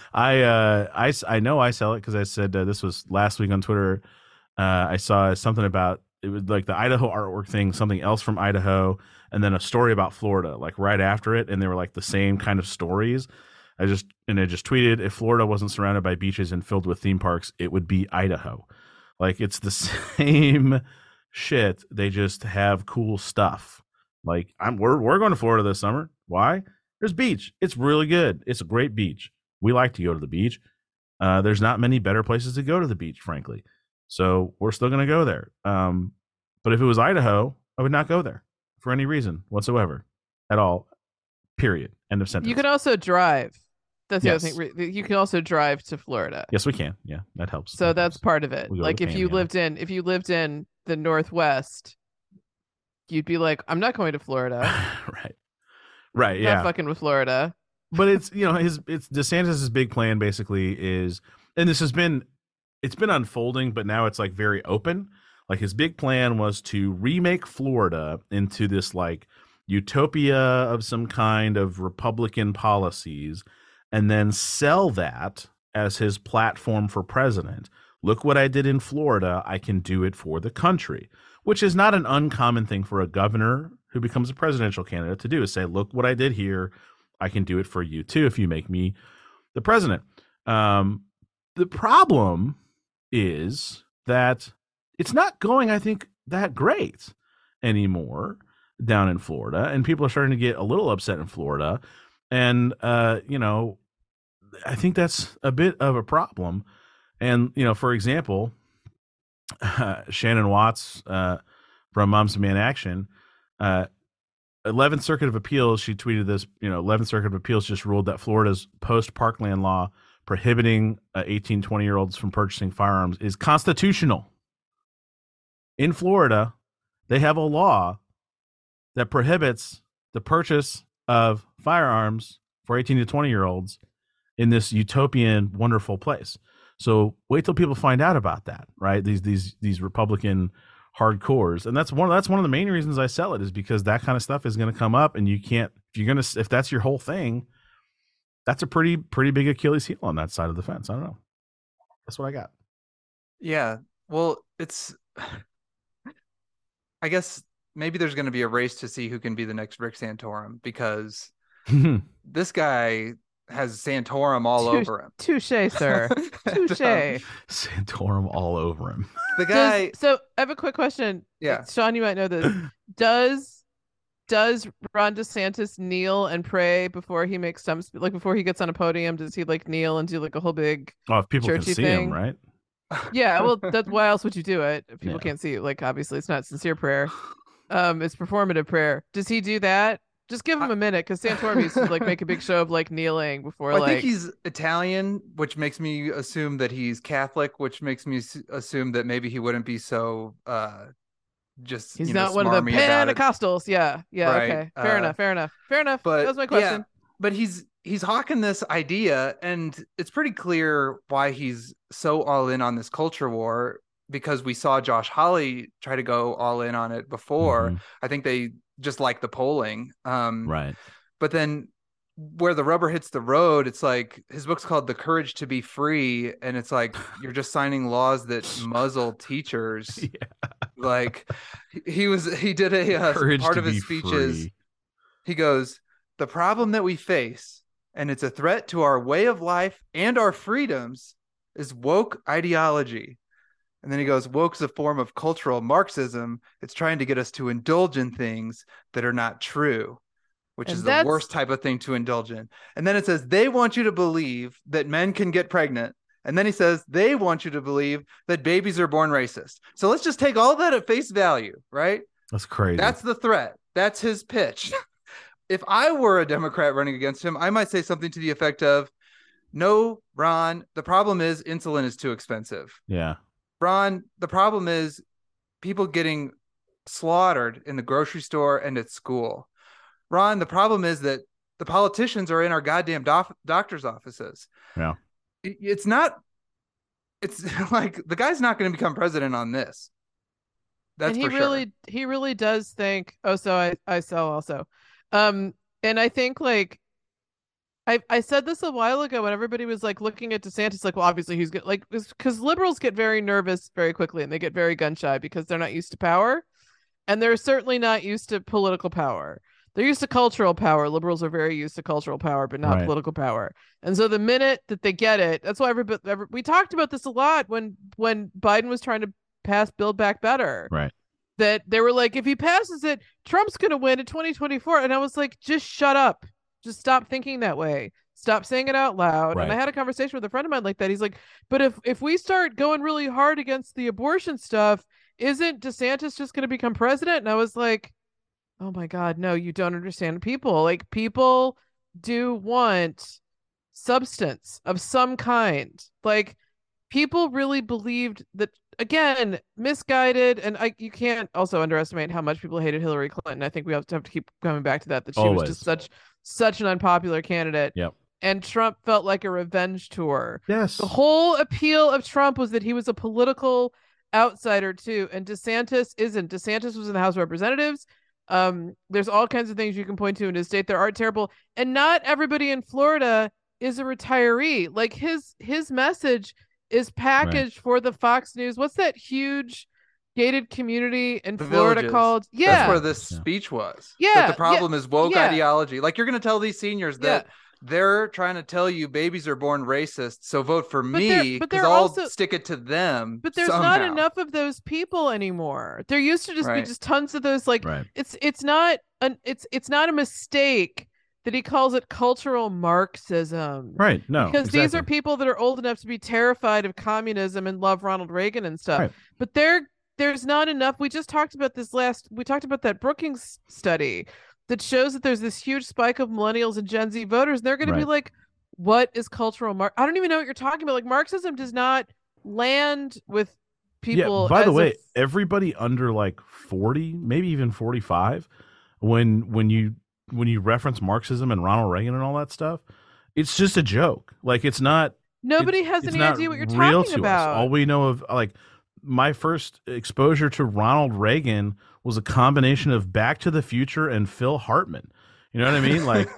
I know I sell it because I said this was last week on Twitter. I saw something about it was like the Idaho artwork thing, something else from Idaho, and then a story about Florida, like right after it, and they were like the same kind of stories. I just tweeted, if Florida wasn't surrounded by beaches and filled with theme parks, it would be Idaho. Like, it's the same shit. They just have cool stuff. Like, we're going to Florida this summer. Why? There's beach. It's really good. It's a great beach. We like to go to the beach. There's not many better places to go to the beach, frankly. So we're still going to go there. But if it was Idaho, I would not go there for any reason whatsoever at all. Period. End of sentence. You can also drive. That's the other thing. You can also drive to Florida. Yes, we can. Yeah, that helps. So that's part of it. Like if you lived in the Northwest, you'd be like, I'm not going to Florida. Right. Yeah. Not fucking with Florida. But it's DeSantis' big plan basically is, and it's been unfolding, but now it's like very open. Like his big plan was to remake Florida into this like utopia of some kind of Republican policies, and then sell that as his platform for president. Look what I did in Florida. I can do it for the country, which is not an uncommon thing for a governor who becomes a presidential candidate to do, is say, look what I did here. I can do it for you too if you make me the president. The problem is that it's not going, I think, that great anymore down in Florida, and people are starting to get a little upset in Florida. And, I think that's a bit of a problem. And, for example, Shannon Watts from Moms Demand Action, 11th Circuit of Appeals, she tweeted this, 11th Circuit of Appeals just ruled that Florida's post-Parkland law prohibiting 18, 20-year-olds from purchasing firearms is constitutional. In Florida, they have a law that prohibits the purchase of firearms for 18 to 20-year-olds in this utopian, wonderful place. So wait till people find out about that, right? These Republican hardcores, and that's one of the main reasons I sell it, is because that kind of stuff is going to come up, and you can't, if that's your whole thing, that's a pretty big Achilles heel on that side of the fence. I don't know. That's what I got. Yeah. Well, it's, I guess maybe there's going to be a race to see who can be the next Rick Santorum, because this guy has Santorum all over him. Touche, sir. Touche. Santorum all over him. The guy. So I have a quick question. Yeah. Sean, you might know this. Does Ron DeSantis kneel and pray before he makes before he gets on a podium? Does he like kneel and do like a whole big if people can churchy see thing? him, right? Yeah, well, why else would you do it if people can't see you? Like, obviously, it's not sincere prayer. It's performative prayer. Does he do that? Just give him a minute, because Santorum used to like make a big show of like kneeling before. I think he's Italian, which makes me assume that he's Catholic, which makes me assume that maybe he wouldn't be so just. He's not one of the Pentecostals. Yeah. Right. Okay. Fair enough. But that was my question. Yeah, but he's hawking this idea, and it's pretty clear why he's so all in on this culture war, because we saw Josh Hawley try to go all in on it before. I think they just like the polling. Right. But then where the rubber hits the road, it's like, his book's called The Courage to Be Free, and it's like you're just signing laws that muzzle teachers. Yeah. Like he did a part of his speeches. He goes, "The problem that we face, and it's a threat to our way of life and our freedoms, is woke ideology." And then he goes, "Woke's a form of cultural Marxism. It's trying to get us to indulge in things that are not true," which is the worst type of thing to indulge in. And then it says, "They want you to believe that men can get pregnant." And then he says, "They want you to believe that babies are born racist." So let's just take all that at face value, right? That's crazy. That's the threat. That's his pitch. If I were a Democrat running against him, I might say something to the effect of, "No, Ron, the problem is insulin is too expensive. Yeah. Ron, the problem is people getting slaughtered in the grocery store and at school. Ron, the problem is that the politicians are in our goddamn doctor's offices." Yeah. It's like the guy's not going to become president on this. That's and he really does think, so I sell also. And I think like I said this a while ago when everybody was like looking at DeSantis, like, well, obviously he's good, like, because liberals get very nervous very quickly and they get very gun shy because they're not used to power, and they're certainly not used to political power. They're used to cultural power. Liberals are very used to cultural power, but not political power. And so the minute that they get it, that's why we talked about this a lot when Biden was trying to pass Build Back Better. Right. That they were like, if he passes it, Trump's going to win in 2024. And I was like, just shut up. Just stop thinking that way. Stop saying it out loud. Right. And I had a conversation with a friend of mine like that. He's like, but if we start going really hard against the abortion stuff, isn't DeSantis just going to become president? And I was like, oh my God, no, you don't understand people. Like, people do want substance of some kind. Like, people really believed that, again, misguided, and you can't also underestimate how much people hated Hillary Clinton. I think we have to keep coming back to that she was just such an unpopular candidate. Yep. And Trump felt like a revenge tour. Yes. The whole appeal of Trump was that he was a political outsider too, and DeSantis isn't. DeSantis was in the House of Representatives. There's all kinds of things you can point to in his state that aren't terrible, and not everybody in Florida is a retiree. Like, his message is packaged for the Fox News. What's that huge gated community in Florida called? Yeah, that's where this speech was. Yeah, that the problem is woke ideology. Like, you're going to tell these seniors that they're trying to tell you babies are born racist, so vote for me because I'll stick it to them. But there's not enough of those people anymore. There used to just be just tons of those. Like, it's not a mistake that he calls it cultural Marxism. Right. No, because these are people that are old enough to be terrified of communism and love Ronald Reagan and stuff. Right. But there's not enough. We just talked about we talked about that Brookings study that shows that there's this huge spike of millennials and Gen Z voters. And they're going to be like, what is cultural I don't even know what you're talking about. Like, Marxism does not land with people. Yeah, by the way, everybody under like 40, maybe even 45, when you reference Marxism and Ronald Reagan and all that stuff, it's just a joke. Like it's not. Nobody has it's any not idea what you're real talking to about. us. All we know of, like, my first exposure to Ronald Reagan was a combination of Back to the Future and Phil Hartman. You know what I mean? Like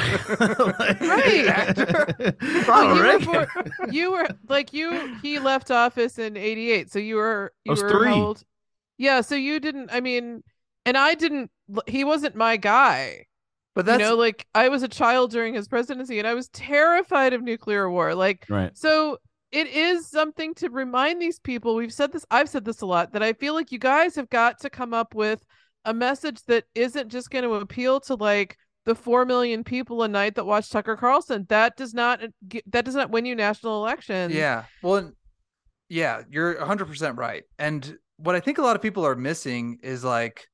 Right. Ronald But Reagan. you were like he left office in 88. So you were was how 3. old? Yeah, so you didn't, I mean, and I didn't, he wasn't my guy. But that's Like I was a child during his presidency and I was terrified of nuclear war. Like, Right. so it is something to remind these people. I've said this a lot, that I feel like you guys have got to come up with a message that isn't just going to appeal to like the 4 million people a night that watch Tucker Carlson. That does not win you national elections. Yeah. Well, yeah, you're 100% right. And what I think a lot of people are missing is like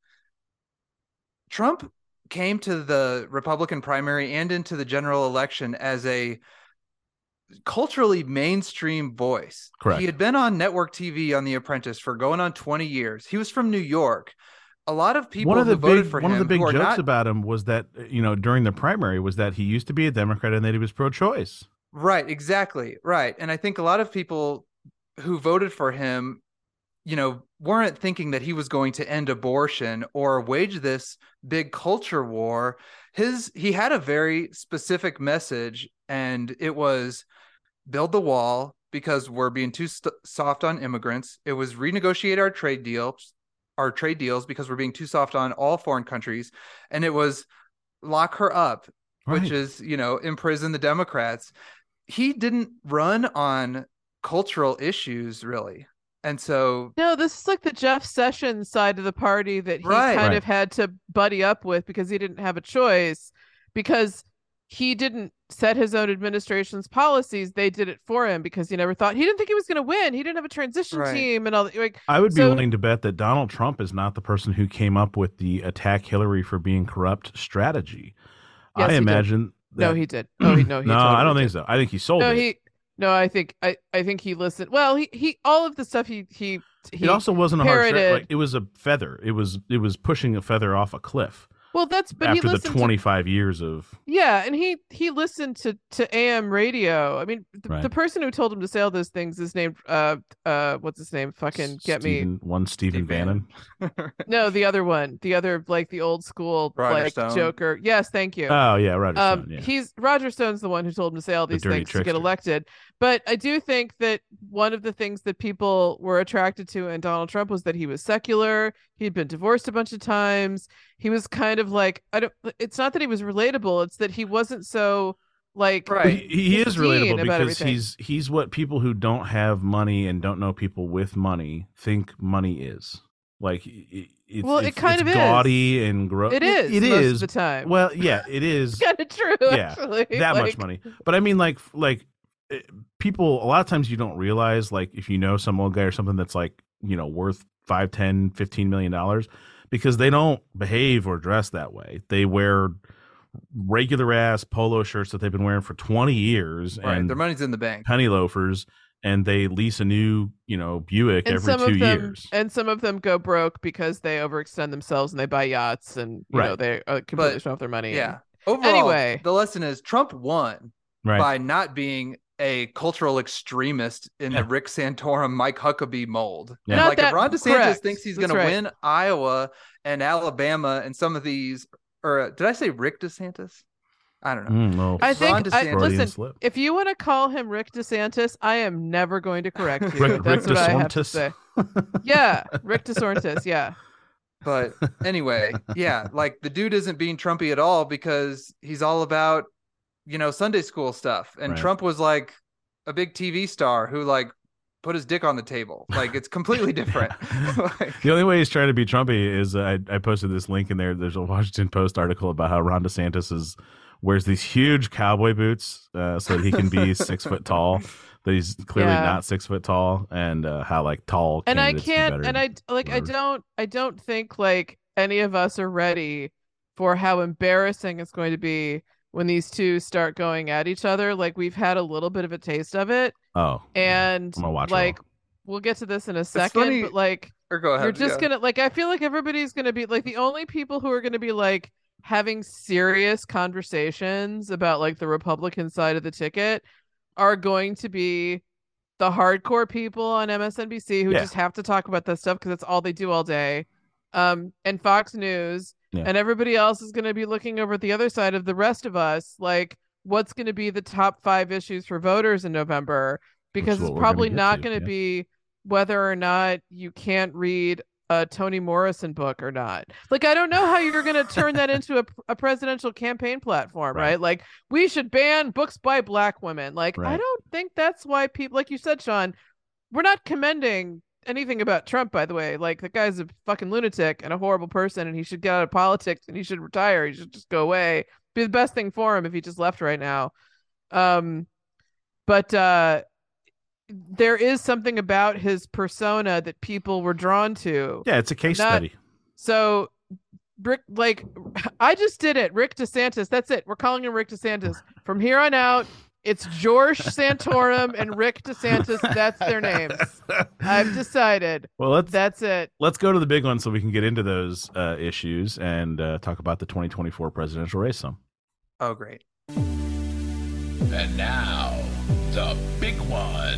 Trump came to the Republican primary and into the general election as a culturally mainstream voice. Correct. He had been on network TV on The Apprentice for going on 20 years. He was from New York. A lot of people who voted for him, one of the big who are jokes not, about him was that, during the primary was that he used to be a Democrat and that he was pro-choice. right, exactly, right. And I think a lot of people who voted for him, weren't thinking that he was going to end abortion or wage this big culture war. He had a very specific message, and it was build the wall because we're being too soft on immigrants. It was renegotiate our trade deals because we're being too soft on all foreign countries. And it was lock her up, Right. which is, imprison the Democrats. He didn't run on cultural issues really. And so No, this is like the Jeff Sessions side of the party that he Right. kind Right. of had to buddy up with because he didn't have a choice, because he didn't set his own administration's policies. They did it for him because he didn't think he was going to win. He didn't have a transition Right. team and all that. Like, I would be so- willing to bet that Donald Trump is not the person who came up with the attack Hillary for being corrupt strategy. Yes, I he did. imagine No, that- he did. No, he no, totally I don't did. think so. I think he sold No, it. I think he listened. Well, he all of the stuff he It also wasn't a hard parroted. stretch. Like, it was a feather. It was pushing a feather off a cliff But he after the listened 25 years of Yeah, and he listened to AM radio. I mean, the Right. person who told him to say all those things is named what's his name? Fucking get me. Stephen Steve Bannon. No, the other one, the other like the old school Roger like Stone. Joker. Yes, thank you. Oh yeah, Roger Stone. Yeah. He's Roger Stone's the one who told him to say all The these dirty things to get trickster. elected. But I do think that one of the things that people were attracted to in Donald Trump was that he was secular. He'd been divorced a bunch of times. He was kind of like, it's not that he was relatable, it's that he wasn't so like Right. But he is pristine relatable about because everything. he's what people who don't have money and don't know people with money think money is. Like It kind it's of is. gaudy and gross. It is It most is. of the time. Well, yeah, it is. Kind of true, Yeah, actually. that much Like, money. But I mean, like people, a lot of times you don't realize, like, if you know some old guy or something that's like, worth 5, 10, $15 million, because they don't behave or dress that way. They wear regular ass polo shirts that they've been wearing for 20 years Right. and Their money's in the bank. penny loafers, and they lease a new, Buick and every some 2 of them, years. and some of them go broke because they overextend themselves and they buy yachts and Right. they completely But, show off their money. Yeah. Overall, Anyway. the lesson is Trump won Right. by not being a cultural extremist in Yeah. the Rick Santorum, Mike Huckabee mold. Yeah. Not Like if that- Ron DeSantis correct. thinks he's That's going to right. win Iowa and Alabama and some of these, or did I say Rick DeSantis? I don't know. Well, I think Ron DeSantis- Freudian listen, slip. if you want to call him Rick DeSantis, I am never going to correct you. Rick That's what I have to DeSantis. say. Yeah, Rick DeSantis. Yeah. But anyway, yeah, like the dude isn't being Trumpy at all because he's all about, Sunday school stuff. And Right. Trump was like a big TV star who like put his dick on the table. Like it's completely different. Like, The only way he's trying to be Trumpy is I posted this link in there. There's a Washington Post article about how Ron DeSantis wears these huge cowboy boots so that he can be 6 foot tall. That he's clearly Yeah. not 6 foot tall, and how like tall. And I candidates do can't, better and whatever. I don't think like any of us are ready for how embarrassing it's going to be when these two start going at each other. Like we've had a little bit of a taste of it, Oh, and I'm gonna watch it like all. we'll get to this in a second, funny- but like or go ahead. you're just yeah. gonna like I feel like everybody's gonna be like the only people who are gonna be like having serious conversations about like the Republican side of the ticket are going to be the hardcore people on MSNBC who just have to talk about that stuff because that's all they do all day. And Fox News, and everybody else is going to be looking over at the other side of the rest of us, like what's going to be the top 5 issues for voters in November, because it's probably not going to be whether or not you can't read a Toni Morrison book or not. Like, I don't know how you're going to turn that into a presidential campaign platform, right? Like, we should ban books by Black women. Like, I don't think that's why people, like you said, Sean, we're not commending anything about Trump, by the way. Like, the guy's a fucking lunatic and a horrible person, and he should get out of politics and he should retire. He should just go away. Be the best thing for him if he just left right now. But there is something about his persona that people were drawn to. Yeah, it's a case study. So, Rick, like, I just did it. Rick DeSantis. That's it. We're calling him Rick DeSantis. From here on out, it's George Santorum and Rick DeSantis. That's their names. I've decided. Well, that's it. Let's go to the big one so we can get into those issues and talk about the 2024 presidential race some. Oh, great. And now, the big one.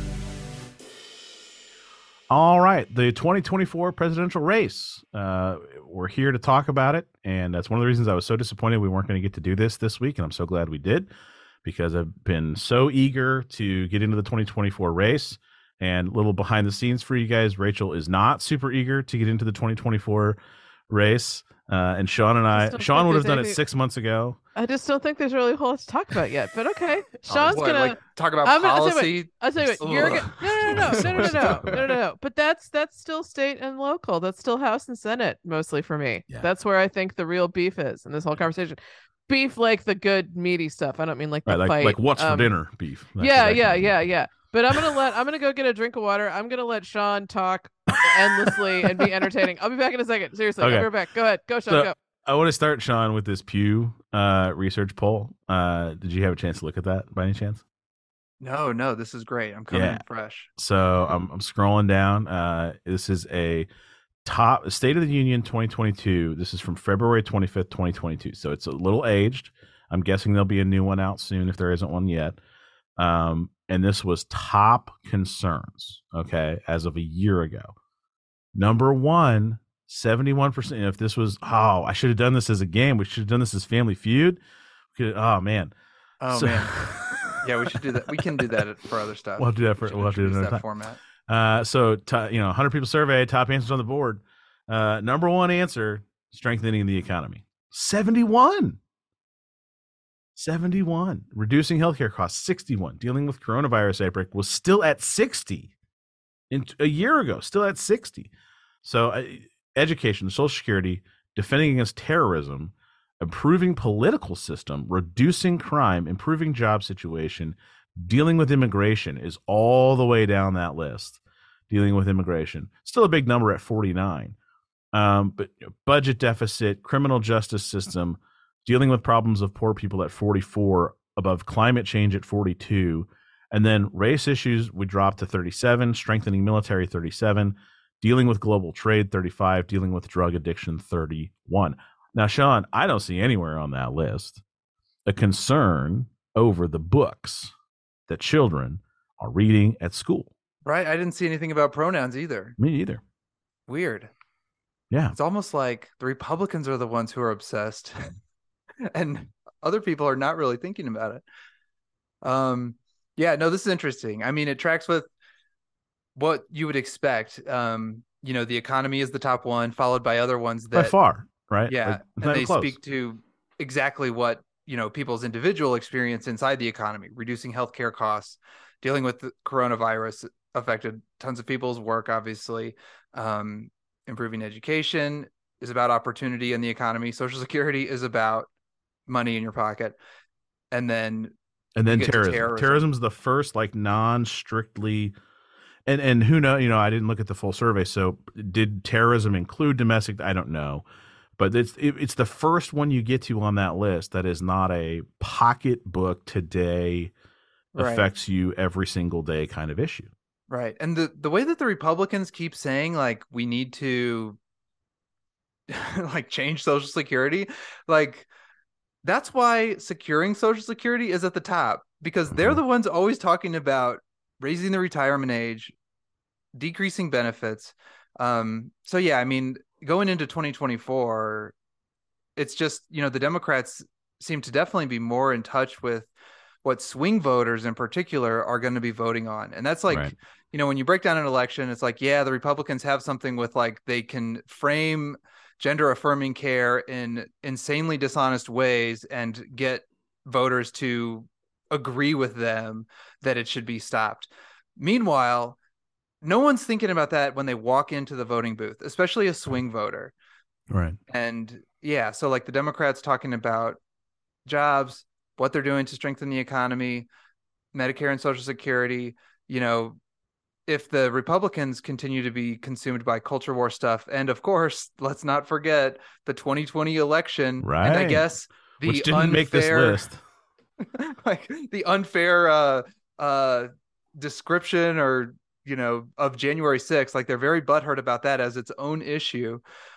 All right, the 2024 presidential race. We're here to talk about it, and that's one of the reasons I was so disappointed we weren't going to get to do this week, and I'm so glad we did, because I've been so eager to get into the 2024 race. And a little behind the scenes for you guys, Rachel is not super eager to get into the 2024 race. And Sean would have done it 6 months ago. I just don't think there's really a whole lot to talk about yet. But okay, Sean's gonna like, talk about policy. I'll tell you what. You're no. But that's still state and local. That's still House and Senate mostly for me. Yeah. That's where I think the real beef is in this whole conversation. Beef, like the good meaty stuff. I don't mean like the fight. Like what's for dinner beef. Yeah. But I'm gonna go get a drink of water. I'm gonna let Sean talk endlessly and be entertaining. I'll be back in a second. Seriously, okay. I'll be right back. Go ahead. Go, Sean, go. I want to start, Sean, with this Pew research poll. Did you have a chance to look at that by any chance? No, this is great. I'm coming in fresh. So I'm scrolling down. This is a top State of the Union 2022. This is from February 25th, 2022. So it's a little aged. I'm guessing there'll be a new one out soon if there isn't one yet. And this was top concerns, okay, as of a year ago. Number one, 71%. If this was, I should have done this as a game. We should have done this as Family Feud. Man. Man. Yeah, we should do that. We can do that for other stuff. We'll do that we'll have to do that format. 100 people survey, top answers on the board. Number one answer, strengthening the economy. 71. Reducing healthcare costs, 61. Dealing with coronavirus outbreak was still at 60 a year ago, still at 60. So education, Social Security, defending against terrorism, improving political system, reducing crime, improving job situation, dealing with immigration is all the way down that list. Dealing with immigration, still a big number at 49. But budget deficit, criminal justice system, dealing with problems of poor people at 44, above climate change at 42, and then race issues we dropped to 37, strengthening military 37, dealing with global trade 35, dealing with drug addiction 31. Now, Sean, I don't see anywhere on that list a concern over the books that children are reading at school. Right. I didn't see anything about pronouns either. Me either. Weird. Yeah. It's almost like the Republicans are the ones who are obsessed and other people are not really thinking about it. This is interesting. I mean, it tracks with what you would expect. The economy is the top one, followed by other ones that by far, right? Yeah. And they speak to exactly what, people's individual experience inside the economy, reducing healthcare costs, dealing with the coronavirus affected tons of people's work, obviously. Improving education is about opportunity in the economy. Social Security is about money in your pocket. And then terrorism. Terrorism is the first non-strictly, and who knows, I didn't look at the full survey. So did terrorism include domestic? I don't know, but it's the first one you get to on that list that is not a pocketbook today affects you every single day kind of issue. Right. And the way that the Republicans keep saying we need to like change Social Security. Like that's why securing Social Security is at the top, because they're the ones always talking about raising the retirement age, decreasing benefits. So yeah, I mean, going into 2024, it's just, the Democrats seem to definitely be more in touch with what swing voters in particular are going to be voting on. And that's like, Right. when you break down an election, it's like, yeah, the Republicans have something with like, they can frame gender affirming care in insanely dishonest ways and get voters to agree with them that it should be stopped. Meanwhile, no one's thinking about that when they walk into the voting booth, especially a swing voter. Right. And yeah, so like the Democrats talking about jobs, what they're doing to strengthen the economy, Medicare and Social Security, if the Republicans continue to be consumed by culture war stuff, and of course, let's not forget the 2020 election, Right. And I guess which didn't make this list. like the unfair description or of January 6th, like they're very butthurt about that as its own issue.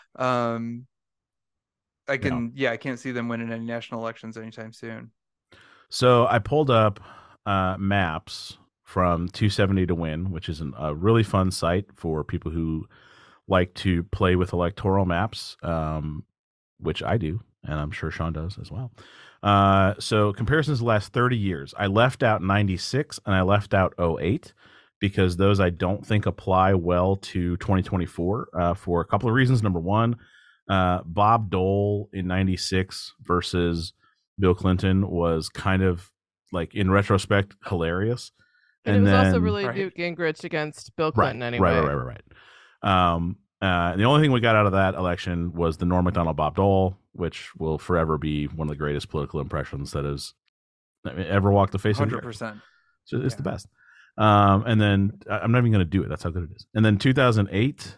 I can't see them winning any national elections anytime soon. So I pulled up maps from 270 to Win, which is a really fun site for people who like to play with electoral maps, which I do, and I'm sure Sean does as well. So comparisons the last 30 years. I left out 96 and I left out 08 because those I don't think apply well to 2024 for a couple of reasons. Number one, Bob Dole in 96 versus Bill Clinton was kind of like, in retrospect, hilarious. And it was also really Newt Gingrich against Bill Clinton anyway. Right. The only thing we got out of that election was the Norm Macdonald Bob Dole, which will forever be one of the greatest political impressions that has ever walked the face of the earth. 100%. So it's the best. And then I'm not even going to do it. That's how good it is. And then 2008,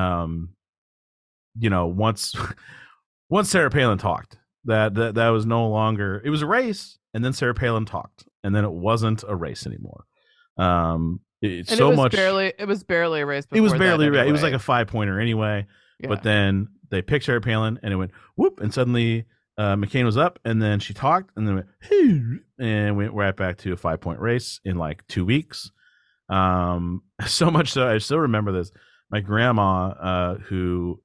once Sarah Palin talked, that was no longer, it was a race, and then Sarah Palin talked, and then it wasn't a race anymore. It was barely a race. It was barely anyway. It was like a 5-pointer anyway. Yeah. But then they picked Sarah Palin, and it went whoop, and suddenly McCain was up, and then she talked, and then and went right back to a 5-point race in like 2 weeks. So much so I still remember this. My grandma, who,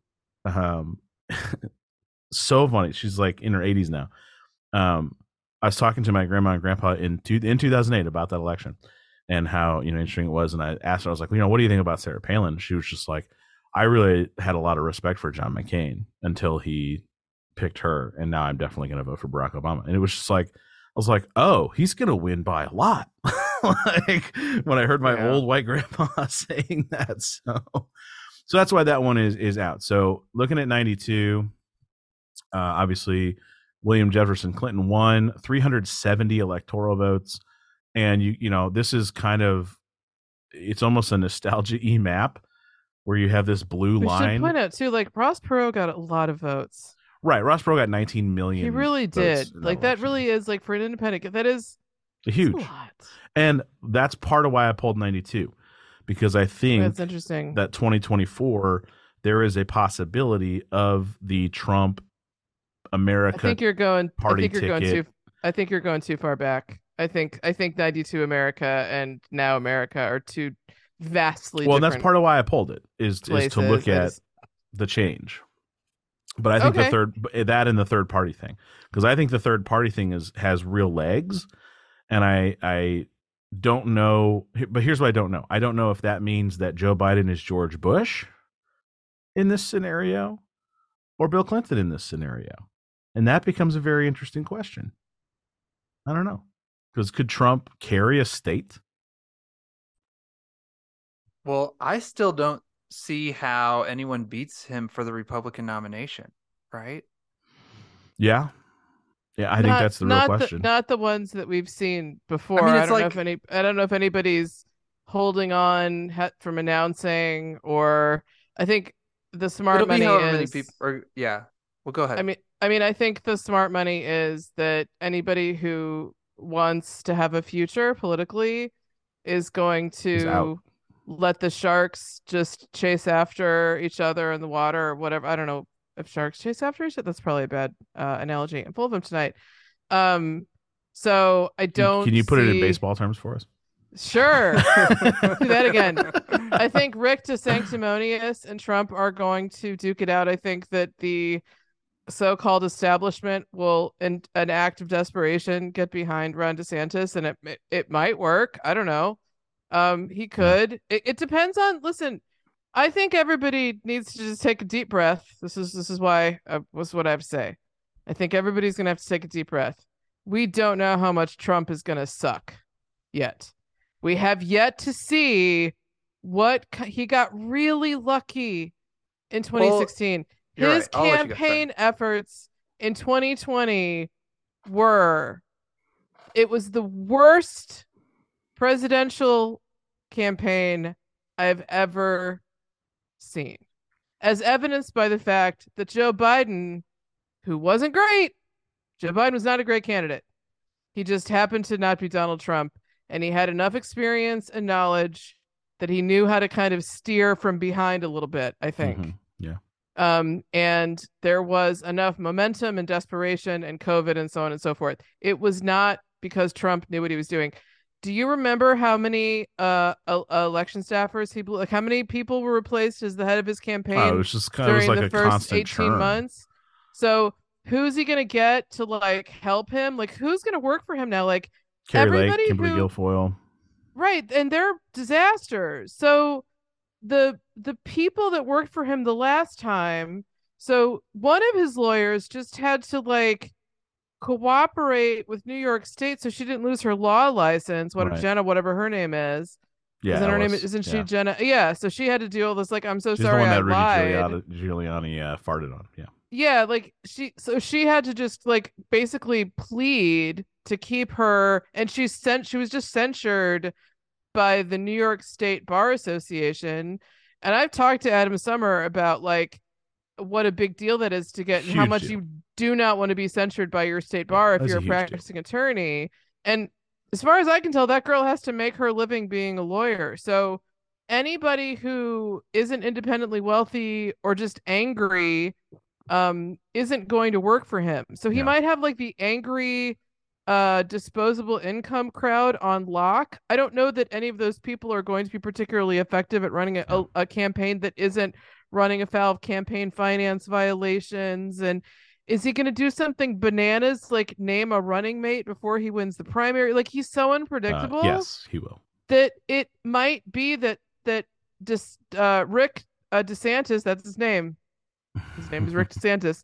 so funny. She's like in her 80s now. I was talking to my grandma and grandpa in 2008 about that election and how interesting it was. And I asked her, I was like, what do you think about Sarah Palin? She was just like, I really had a lot of respect for John McCain until he picked her, and now I'm definitely going to vote for Barack Obama. And it was just like, I was like, oh, he's going to win by a lot. Like when I heard my old white grandpa saying that. So that's why that one is out. So looking at 92, obviously William Jefferson Clinton won 370 electoral votes. And this is kind of, it's almost a nostalgia-y map where you have this blue line. We should point out too, like Ross Perot got a lot of votes. Right, Ross Perot got 19 million. He really did. Like that really is, like, for an independent, that is huge. A lot. And that's part of why I pulled 92, because I think that's interesting that 2024 there is a possibility of the Trump America. I think you're going ticket. I think you're going too far back. I think 92 America and Now America are two vastly different. Well, that's part of why I pulled it is to look at the change. But I think the third party thing, because I think the third party thing has real legs, and I don't know. But here's what I don't know. I don't know if that means that Joe Biden is George Bush in this scenario or Bill Clinton in this scenario, and that becomes a very interesting question. I don't know, because could Trump carry a state? Well, I still don't see how anyone beats him for the Republican nomination, right? Yeah, I think that's the real question. Not the ones that we've seen before. I don't know if anybody's holding on from announcing, or I think the smart money is. Many people well, go ahead. I mean, I think the smart money is that anybody who wants to have a future politically is going to let the sharks just chase after each other in the water or whatever. I don't know if sharks chase after each other. That's probably a bad analogy. I'm full of them tonight. So I don't. Can you put it in baseball terms for us? Sure. Do that again. I think Rick DeSanctimonious and Trump are going to duke it out. I think that the so-called establishment will, in an act of desperation, get behind Ron DeSantis, and it might work. I don't know. He could. It depends on. Listen, I think everybody needs to just take a deep breath. This is why was what I have to say. I think everybody's gonna have to take a deep breath. We don't know how much Trump is gonna suck yet. We have yet to see what he got really lucky in 2016. Well, his campaign efforts in 2020 it was the worst presidential campaign I've ever seen, as evidenced by the fact that Joe Biden, who wasn't great, Joe Biden was not a great candidate. He just happened to not be Donald Trump, and he had enough experience and knowledge that he knew how to kind of steer from behind a little bit, I think. Mm-hmm. Yeah. And there was enough momentum and desperation and COVID and so on and so forth. It was not because Trump knew what he was doing. Do you remember how many election staffers how many people were replaced as the head of his campaign? It was just kind of like the first 18 churn. Months. So who's he going to get to like help him? Like who's going to work for him now? Like Carrie Lake, Kimberly Guilfoyle. Right. And they're disasters. So the people that worked for him the last time, so one of his lawyers just had to like cooperate with New York State so she didn't lose her law license. Jenna, whatever her name is. Yeah, isn't her name? Isn't she Jenna? Yeah. So she had to do all this. Like, I'm so She's sorry, the one I that lied. Giuliani farted on. Yeah. Yeah, like she had to just like basically plead to keep her, and she was just censured by the New York State Bar Association. And I've talked to Adam Summer about like what a big deal that is to get, and how much you do not want to be censured by your state bar if you're a practicing attorney. And as far as I can tell, that girl has to make her living being a lawyer. So anybody who isn't independently wealthy or just angry isn't going to work for him. So he might have like the angry disposable income crowd on lock. I don't know that any of those people are going to be particularly effective at running a campaign that isn't running afoul of campaign finance violations. And is he going to do something bananas like name a running mate before he wins the primary? Like he's so unpredictable. Yes, he will. That it might be that Rick DeSantis, that's his name. His name is Rick DeSantis.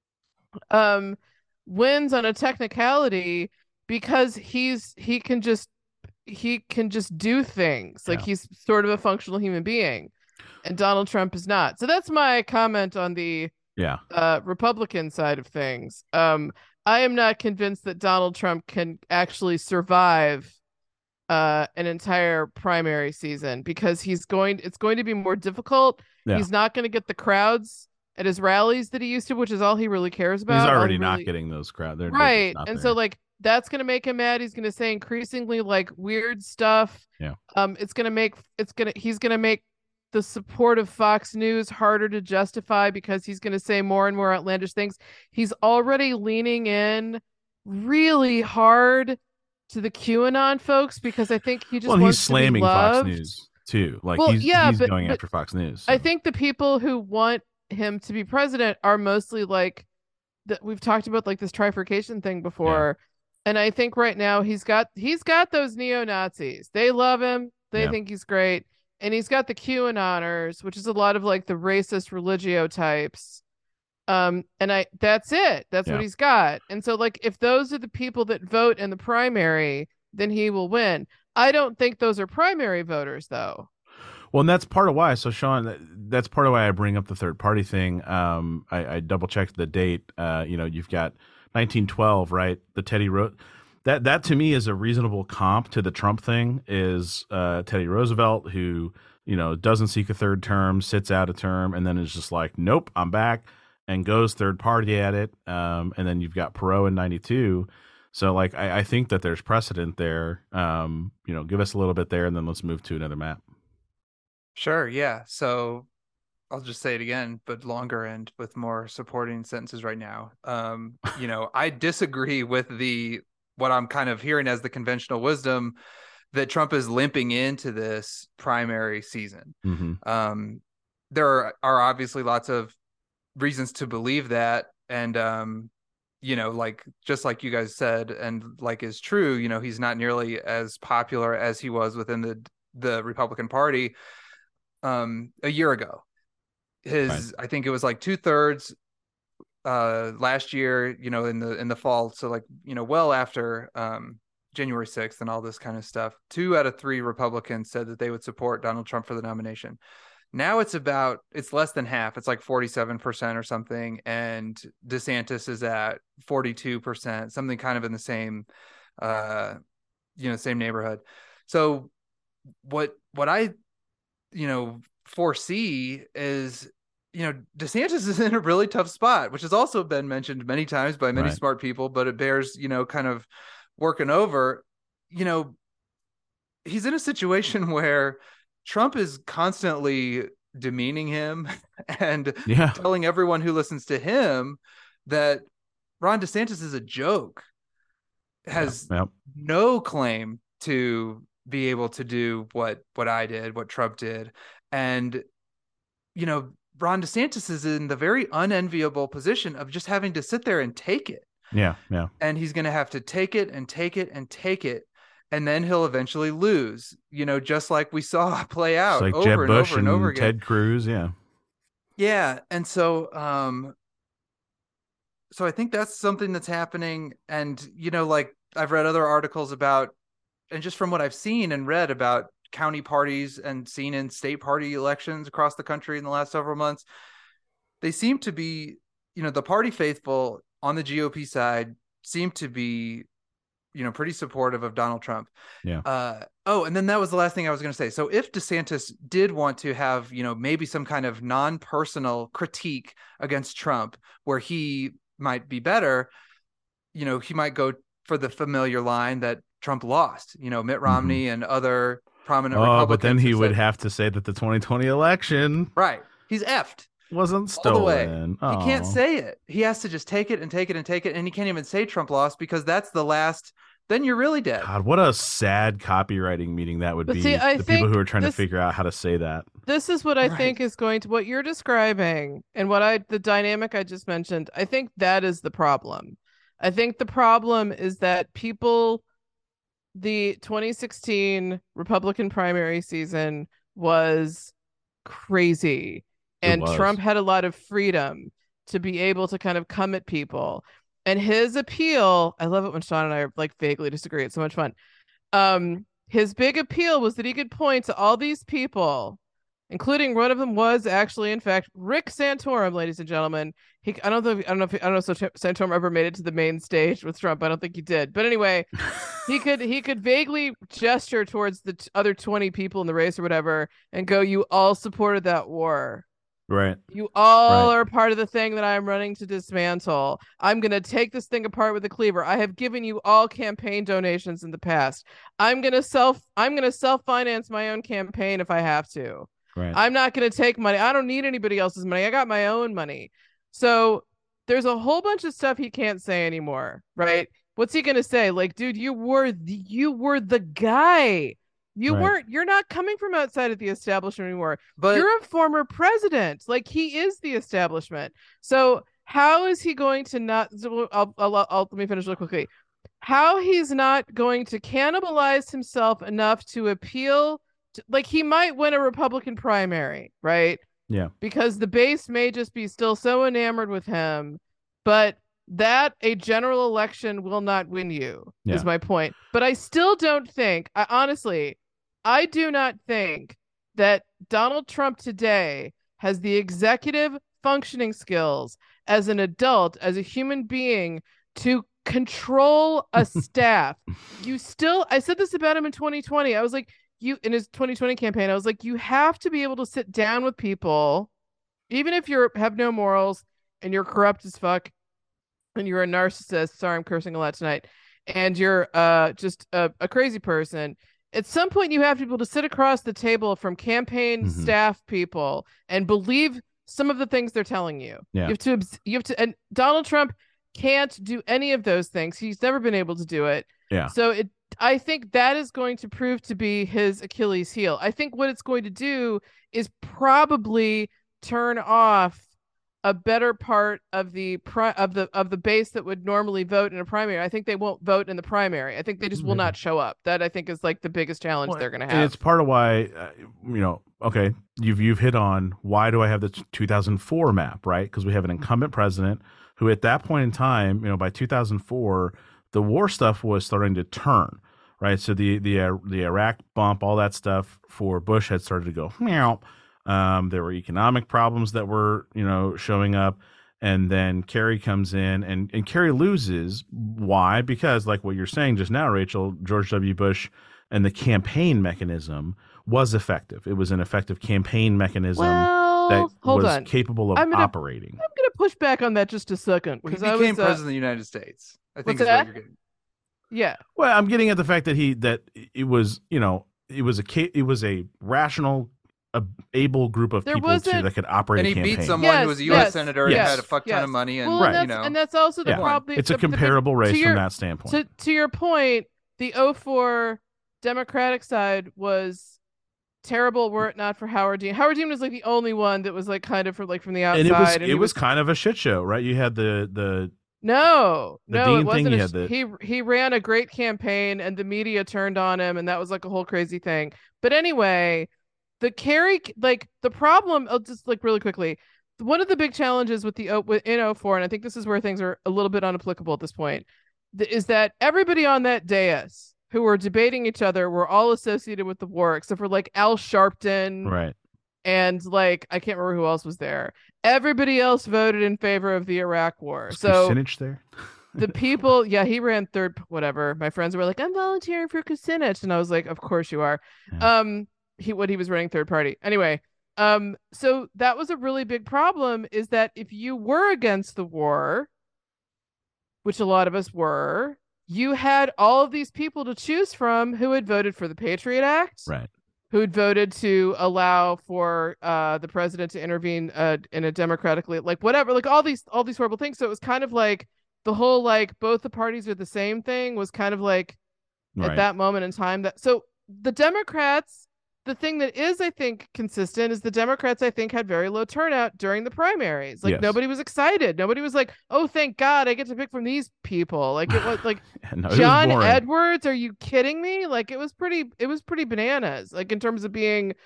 Wins on a technicality because he can just do things. Like he's sort of a functional human being, and Donald Trump is not. So that's my comment on the Republican side of things. I am not convinced that Donald Trump can actually survive an entire primary season, because it's going to be more difficult. He's not going to get the crowds at his rallies that he used to, which is all he really cares about. He's already not getting those crowds. Right. And so like that's going to make him mad. He's going to say increasingly like weird stuff. Yeah. He's going to make the support of Fox News harder to justify, because he's going to say more and more outlandish things. He's already leaning in really hard to the QAnon folks, because I think he just wants he's slamming to be loved. Fox News too. Like he's going after Fox News. So. I think the people who want him to be president are mostly like we've talked about like this trifurcation thing before. And I think right now he's got those neo-Nazis. They love him. They think he's great. And he's got the QAnoners, which is a lot of like the racist religio types. And that's it. That's what he's got. And so like if those are the people that vote in the primary, then he will win. I don't think those are primary voters though. Well, and that's part of why. So, Sean, that's part of why I bring up the third party thing. I double checked the date. You've got 1912, right? The Teddy that to me is a reasonable comp to the Trump thing. Is Teddy Roosevelt, who doesn't seek a third term, sits out a term, and then is just like, nope, I'm back, and goes third party at it. And then you've got Perot in 92. So, like, I think that there's precedent there. Give us a little bit there, and then let's move to another map. Sure. Yeah. So I'll just say it again, but longer and with more supporting sentences right now. I disagree with what I'm kind of hearing as the conventional wisdom that Trump is limping into this primary season. Mm-hmm. There are obviously lots of reasons to believe that. And, like just like you guys said, and like is true, he's not nearly as popular as he was within the Republican Party a year ago. I think it was like 2/3 last year, in the fall. So like, well after January 6th and all this kind of stuff, 2 out of 3 Republicans said that they would support Donald Trump for the nomination. Now it's less than half. It's like 47% or something. And DeSantis is at 42%, something kind of in the same, same neighborhood. So what I, foresee is, DeSantis is in a really tough spot, which has also been mentioned many times by many smart people, but it bears, kind of working over. He's in a situation where Trump is constantly demeaning him and telling everyone who listens to him that Ron DeSantis is a joke, has no claim to be able to do what I did, what Trump did. And, Ron DeSantis is in the very unenviable position of just having to sit there and take it. Yeah. And he's going to have to take it and take it and take it. And then he'll eventually lose, just like we saw play out like over Jeb and Bush over and over again. Ted Cruz. Yeah. Yeah. And so, so I think that's something that's happening. And, like I've read other articles about, and just from what I've seen and read about county parties and seen in state party elections across the country in the last several months, they seem to be, the party faithful on the GOP side seem to be, pretty supportive of Donald Trump. Yeah. And then that was the last thing I was going to say. So if DeSantis did want to have, maybe some kind of non-personal critique against Trump where he might be better, he might go for the familiar line that Trump lost, Mitt Romney and other prominent Republicans. But then he would have to say that the 2020 election. Right. He's effed. Wasn't stolen. All the way. He can't say it. He has to just take it and take it and take it. And he can't even say Trump lost because that's the last. Then you're really dead. God, what a sad copywriting meeting that would be. See, the people who are trying to figure out how to say that. This is what I think is going to, what you're describing and the dynamic I just mentioned, I think that is the problem. I think the problem is that the 2016 Republican primary season was crazy. And Trump had a lot of freedom to be able to kind of come at people. And his appeal, I love it when Sean and I like vaguely disagree. It's so much fun. His big appeal was that he could point to all these people, including one of them was actually, in fact, Rick Santorum, ladies and gentlemen. I don't know if Santorum ever made it to the main stage with Trump. I don't think he did. But anyway, he could vaguely gesture towards the other 20 people in the race or whatever and go, "You all supported that war. Right. You all are part of the thing that I'm running to dismantle. I'm going to take this thing apart with a cleaver. I have given you all campaign donations in the past. I'm going to self-finance my own campaign if I have to. Right. I'm not going to take money. I don't need anybody else's money. I got my own money." So there's a whole bunch of stuff he can't say anymore, right? What's he going to say? Like, dude, you were the guy. You're not coming from outside of the establishment anymore. But you're a former president. Like, he is the establishment. So how is he going to not, let me finish real quickly. How he's not going to cannibalize himself enough to appeal to, like, he might win a Republican primary, right? Yeah. Because the base may just be still so enamored with him, but that a general election will not win you, is my point. But I still don't think, I do not think that Donald Trump today has the executive functioning skills as an adult, as a human being, to control a staff. I said this about him in 2020. I was like, in his 2020 campaign, I was like, you have to be able to sit down with people, even if you have no morals and you're corrupt as fuck and you're a narcissist. Sorry, I'm cursing a lot tonight. And you're just a crazy person. At some point, you have people to sit across the table from campaign staff people and believe some of the things they're telling you. Yeah. You have to, and Donald Trump can't do any of those things. He's never been able to do it. Yeah. So I think that is going to prove to be his Achilles heel. I think what it's going to do is probably turn off a better part of the base that would normally vote in a primary. I think they won't vote in the primary. I think they just will not show up. That I think is like the biggest challenge they're going to have. And it's part of why, okay, you've hit on why do I have the 2004 map, right? Because we have an incumbent president who, at that point in time, by 2004, the war stuff was starting to turn, right? So the Iraq bump, all that stuff for Bush had started to go meow. There were economic problems that were, showing up. And then Kerry comes in and Kerry loses. Why? Because like what you're saying just now, Rachel, George W. Bush and the campaign mechanism was effective. It was an effective campaign mechanism that was capable of operating. I'm going to push back on that just a second. Well, he became president of the United States. I think is what you're getting. Yeah. Well, I'm getting at the fact that it was a rational, able group of people that could operate and a campaign. He beat someone who was a U.S. senator and had a fuck ton of money. And, and that's also the problem. It's a comparable race from that standpoint. To your point, the 2004 Democratic side was terrible were it not for Howard Dean. Howard Dean was like the only one that was like kind of from the outside. And it was kind of a shit show, right? You had the No, Dean it wasn't. thing, he ran a great campaign, and the media turned on him, and that was like a whole crazy thing. But anyway, the problem. I'll just like really quickly. One of the big challenges with in 2004, and I think this is where things are a little bit unapplicable at this point, is that everybody on that dais who were debating each other were all associated with the war, except for like Al Sharpton, right? And like I can't remember who else was there. Everybody else voted in favor of the Iraq War. Was so Kucinich there? The people, he ran third. Whatever. My friends were like, "I'm volunteering for Kucinich," and I was like, "Of course you are." Yeah. He was running third party anyway. So that was a really big problem. Is that if you were against the war, which a lot of us were, you had all of these people to choose from who had voted for the Patriot Act, right? Who had voted to allow for the president to intervene in a democratically, like whatever, like all these horrible things. So it was kind of like the whole like both the parties are the same thing was kind of like at that moment in time. That so the Democrats, the thing that is I think consistent is the Democrats I think had very low turnout during the primaries. Like nobody was excited. Nobody was like, oh thank God I get to pick from these people. Like it was like John Edwards. Are you kidding me? Like it was pretty bananas. Like in terms of being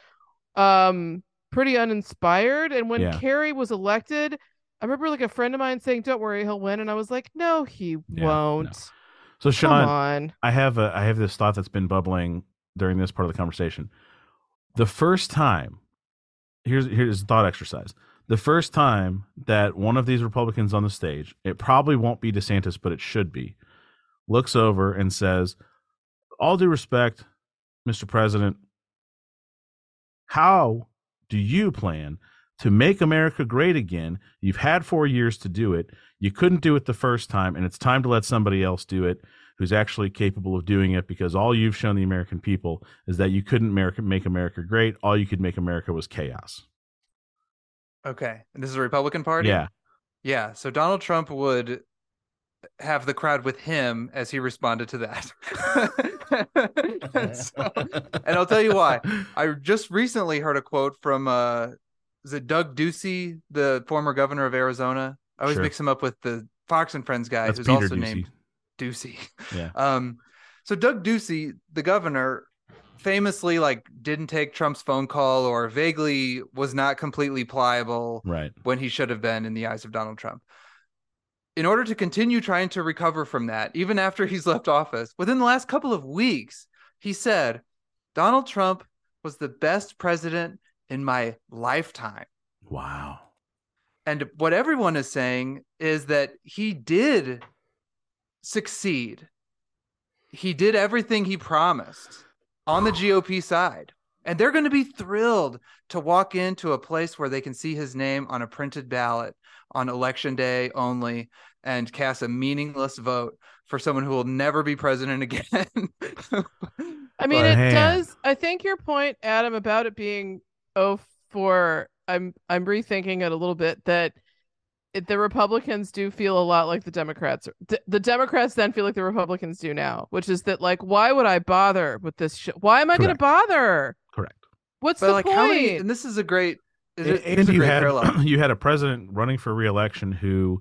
pretty uninspired. And when Kerry was elected, I remember like a friend of mine saying, "Don't worry, he'll win," and I was like, "No, he won't." No. So Sean, I have this thought that's been bubbling during this part of the conversation. The first time, here's a thought exercise. The first time that one of these Republicans on the stage, it probably won't be DeSantis, but it should be, looks over and says, "All due respect, Mr. President, how do you plan to make America great again? You've had 4 years to do it. You couldn't do it the first time, and it's time to let somebody else do it who's actually capable of doing it, because all you've shown the American people is that you couldn't make America great. All you could make America was chaos." Okay. And this is a Republican Party? Yeah. Yeah. So Donald Trump would have the crowd with him as he responded to that. And I'll tell you why. I just recently heard a quote from is it Doug Ducey, the former governor of Arizona? I always mix him up with the Fox and Friends guy who's Peter also Ducey. named Ducey. Yeah. So Doug Ducey, the governor, famously didn't take Trump's phone call or vaguely was not completely pliable when he should have been in the eyes of Donald Trump. In order to continue trying to recover from that, even after he's left office, within the last couple of weeks, he said, Donald Trump was the best president in my lifetime. Wow. And what everyone is saying is that he did succeed. He did everything he promised on the GOP side. And they're going to be thrilled to walk into a place where they can see his name on a printed ballot on election day only and cast a meaningless vote for someone who will never be president again. I mean, But, it man. does. I think your point, Adam, about it being 04, I'm rethinking it a little bit, that the Republicans do feel a lot like the Democrats. The Democrats then feel like the Republicans do now, which is that, like, why would I bother with this shit? Why am I going to Correct. bother? Correct. What's But the like, point? how many? And this is a great. It's And a you great had parallel. you had a president running for re-election who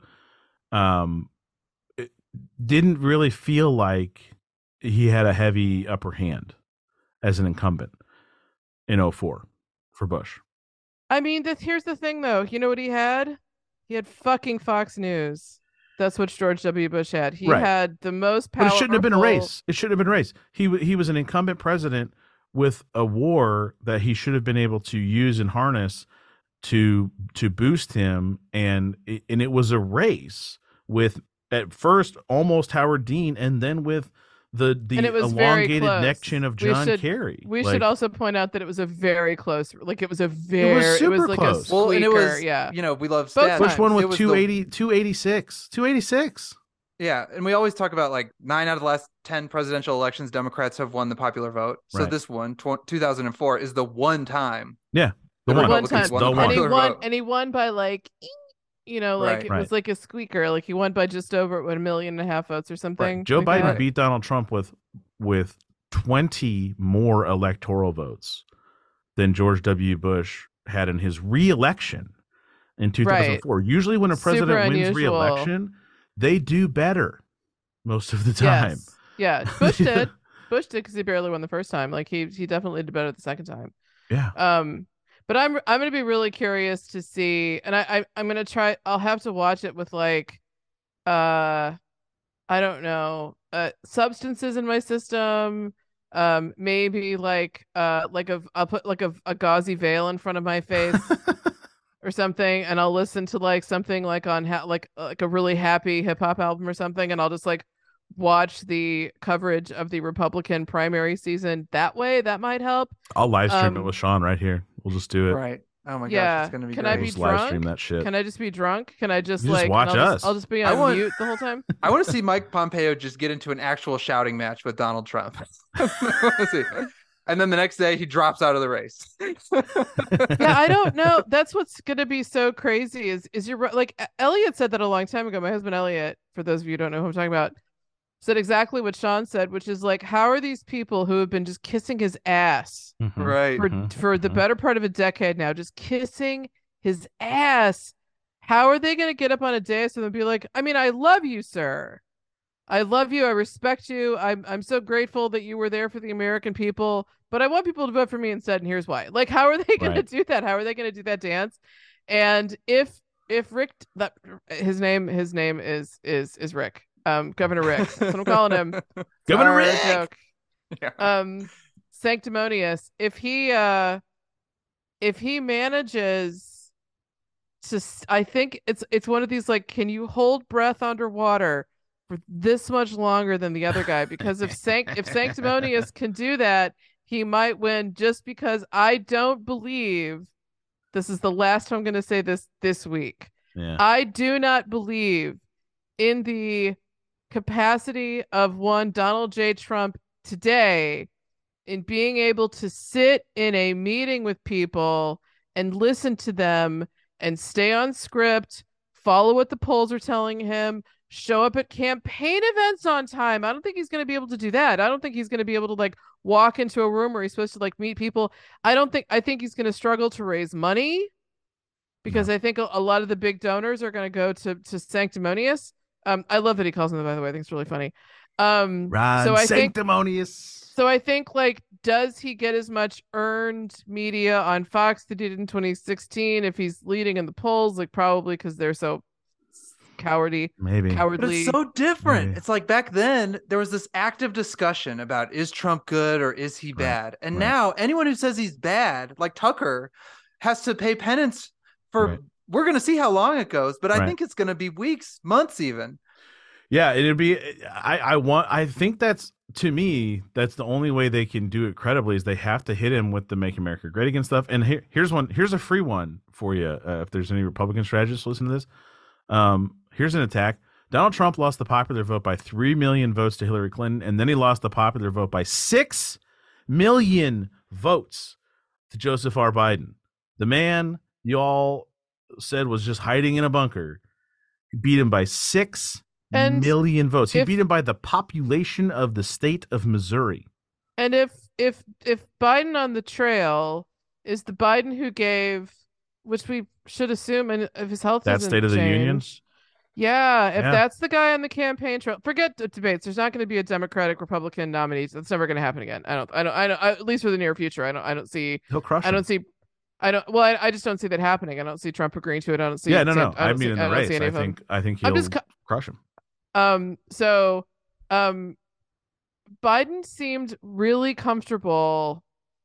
didn't really feel like he had a heavy upper hand as an incumbent in 04 for Bush. I mean, here's the thing, though. You know what he had? He had fucking Fox News. That's what George W. Bush had. He Right. had the most But powerful. it shouldn't have been a race. It shouldn't have been a race. He was an incumbent president with a war that he should have been able to use and harness to boost him, and it was a race with, at first, almost Howard Dean, and then with the And it was very elongated close. neck chin of John Kerry. We Like, should also point out that it was a very close. Like, it was a very. It was super like close. a Well, and it squeaker, was, yeah. you know, we love Both stats. times. Bush won It with was 286. Yeah, and we always talk about like 9 out of the last 10 presidential elections, Democrats have won the popular vote. So Right. this one, 2004, is the one time. Yeah, the the one. One Republicans time, won the The one. and he popular won, vote. and he won by like, like Right. it was like a squeaker. Like, he won by just over 1.5 million votes or something. Right. Joe like Biden that. beat Donald Trump with 20 more electoral votes than George W. Bush had in his re-election in 2004. Usually when a Super president wins unusual. re-election, they do better most of the time. Yes. Yeah, Bush did. Bush did, because he barely won the first time. Like, he definitely did better the second time. Yeah. But I'm going to be really curious to see, and I'm going to try. I'll have to watch it with, like, I don't know, substances in my system. Maybe I'll put like a gauzy veil in front of my face or something, and I'll listen to like something like on like a really happy hip hop album or something, and I'll just like watch the coverage of the Republican primary season that way. That might help. I'll live stream it with Sean right here. We'll just do it. Right. Oh my Yeah. gosh, it's gonna be Can great. I be We'll just live drunk? stream that shit. Can I just be drunk? Can I just You just like watch us. I'll just be I on want- mute the whole time. I want to see Mike Pompeo just get into an actual shouting match with Donald Trump. I wanna see. And then the next day he drops out of the race. Yeah, I don't know. That's what's gonna be so crazy. Is you're like Elliot said that a long time ago. My husband Elliot, for those of you who don't know who I'm talking about, said exactly what Sean said, which is like, how are these people who have been just kissing his ass Mhm. Right. for the better part of a decade now, just kissing his ass? How are they going to get up on a dais and be like, I mean, I love you, sir. I love you. I respect you. I'm so grateful that you were there for the American people, but I want people to vote for me instead, and here's why. Like, how are they going to Right. do that? How are they going to do that dance? And if Rick, that his name is Rick. Governor Rick. That's what I'm calling him. Governor Our Rick! joke. Yeah. Sanctimonious. If he manages to, I think it's one of these, like, can you hold breath underwater for this much longer than the other guy? Because if Sanctimonious can do that, he might win, just because I don't believe, this is the last time I'm going to say this week. Yeah. I do not believe in the capacity of one Donald J. Trump today in being able to sit in a meeting with people and listen to them and stay on script, follow what the polls are telling him, show up at campaign events on time. I don't think he's going to be able to do that. I don't think he's going to be able to like walk into a room where he's supposed to like meet people. I think he's going to struggle to raise money, because I think a lot of the big donors are going to go to Sanctimonious. I love that he calls him that, by the way. I think it's really funny. Ron Sanctimonious. So I think, like, does he get as much earned media on Fox that he did in 2016 if he's leading in the polls? Like, probably, because they're so cowardly. Maybe. But it's so different. Maybe. It's like back then there was this active discussion about, is Trump good or is he bad? And now anyone who says he's bad, like Tucker, has to pay penance for. We're going to see how long it goes, but I think it's going to be weeks, months, even. Yeah, it'd be. I think that's, to me, that's the only way they can do it credibly, is they have to hit him with the "Make America Great Again" stuff. And here's one. Here's a free one for you. If there's any Republican strategists listen to this, here's an attack. Donald Trump lost the popular vote by 3 million votes to Hillary Clinton, and then he lost the popular vote by 6 million votes to Joseph R. Biden. The man y'all said was just hiding in a bunker. He beat him by 6 million votes. He beat him by the population of the state of Missouri. And if Biden on the trail is the Biden who gave, which we should assume, and if his health that State of the Union. Yeah, if that's the guy on the campaign trail, forget the debates. There's not going to be a Democratic Republican nominee. That's never going to happen again. I don't. At least for the near future, I don't see. He'll crush. I don't see. I just don't see that happening. I don't see Trump agreeing to it. I don't see. Yeah, no. I mean, in the race, I think he'll crush him. Biden seemed really comfortable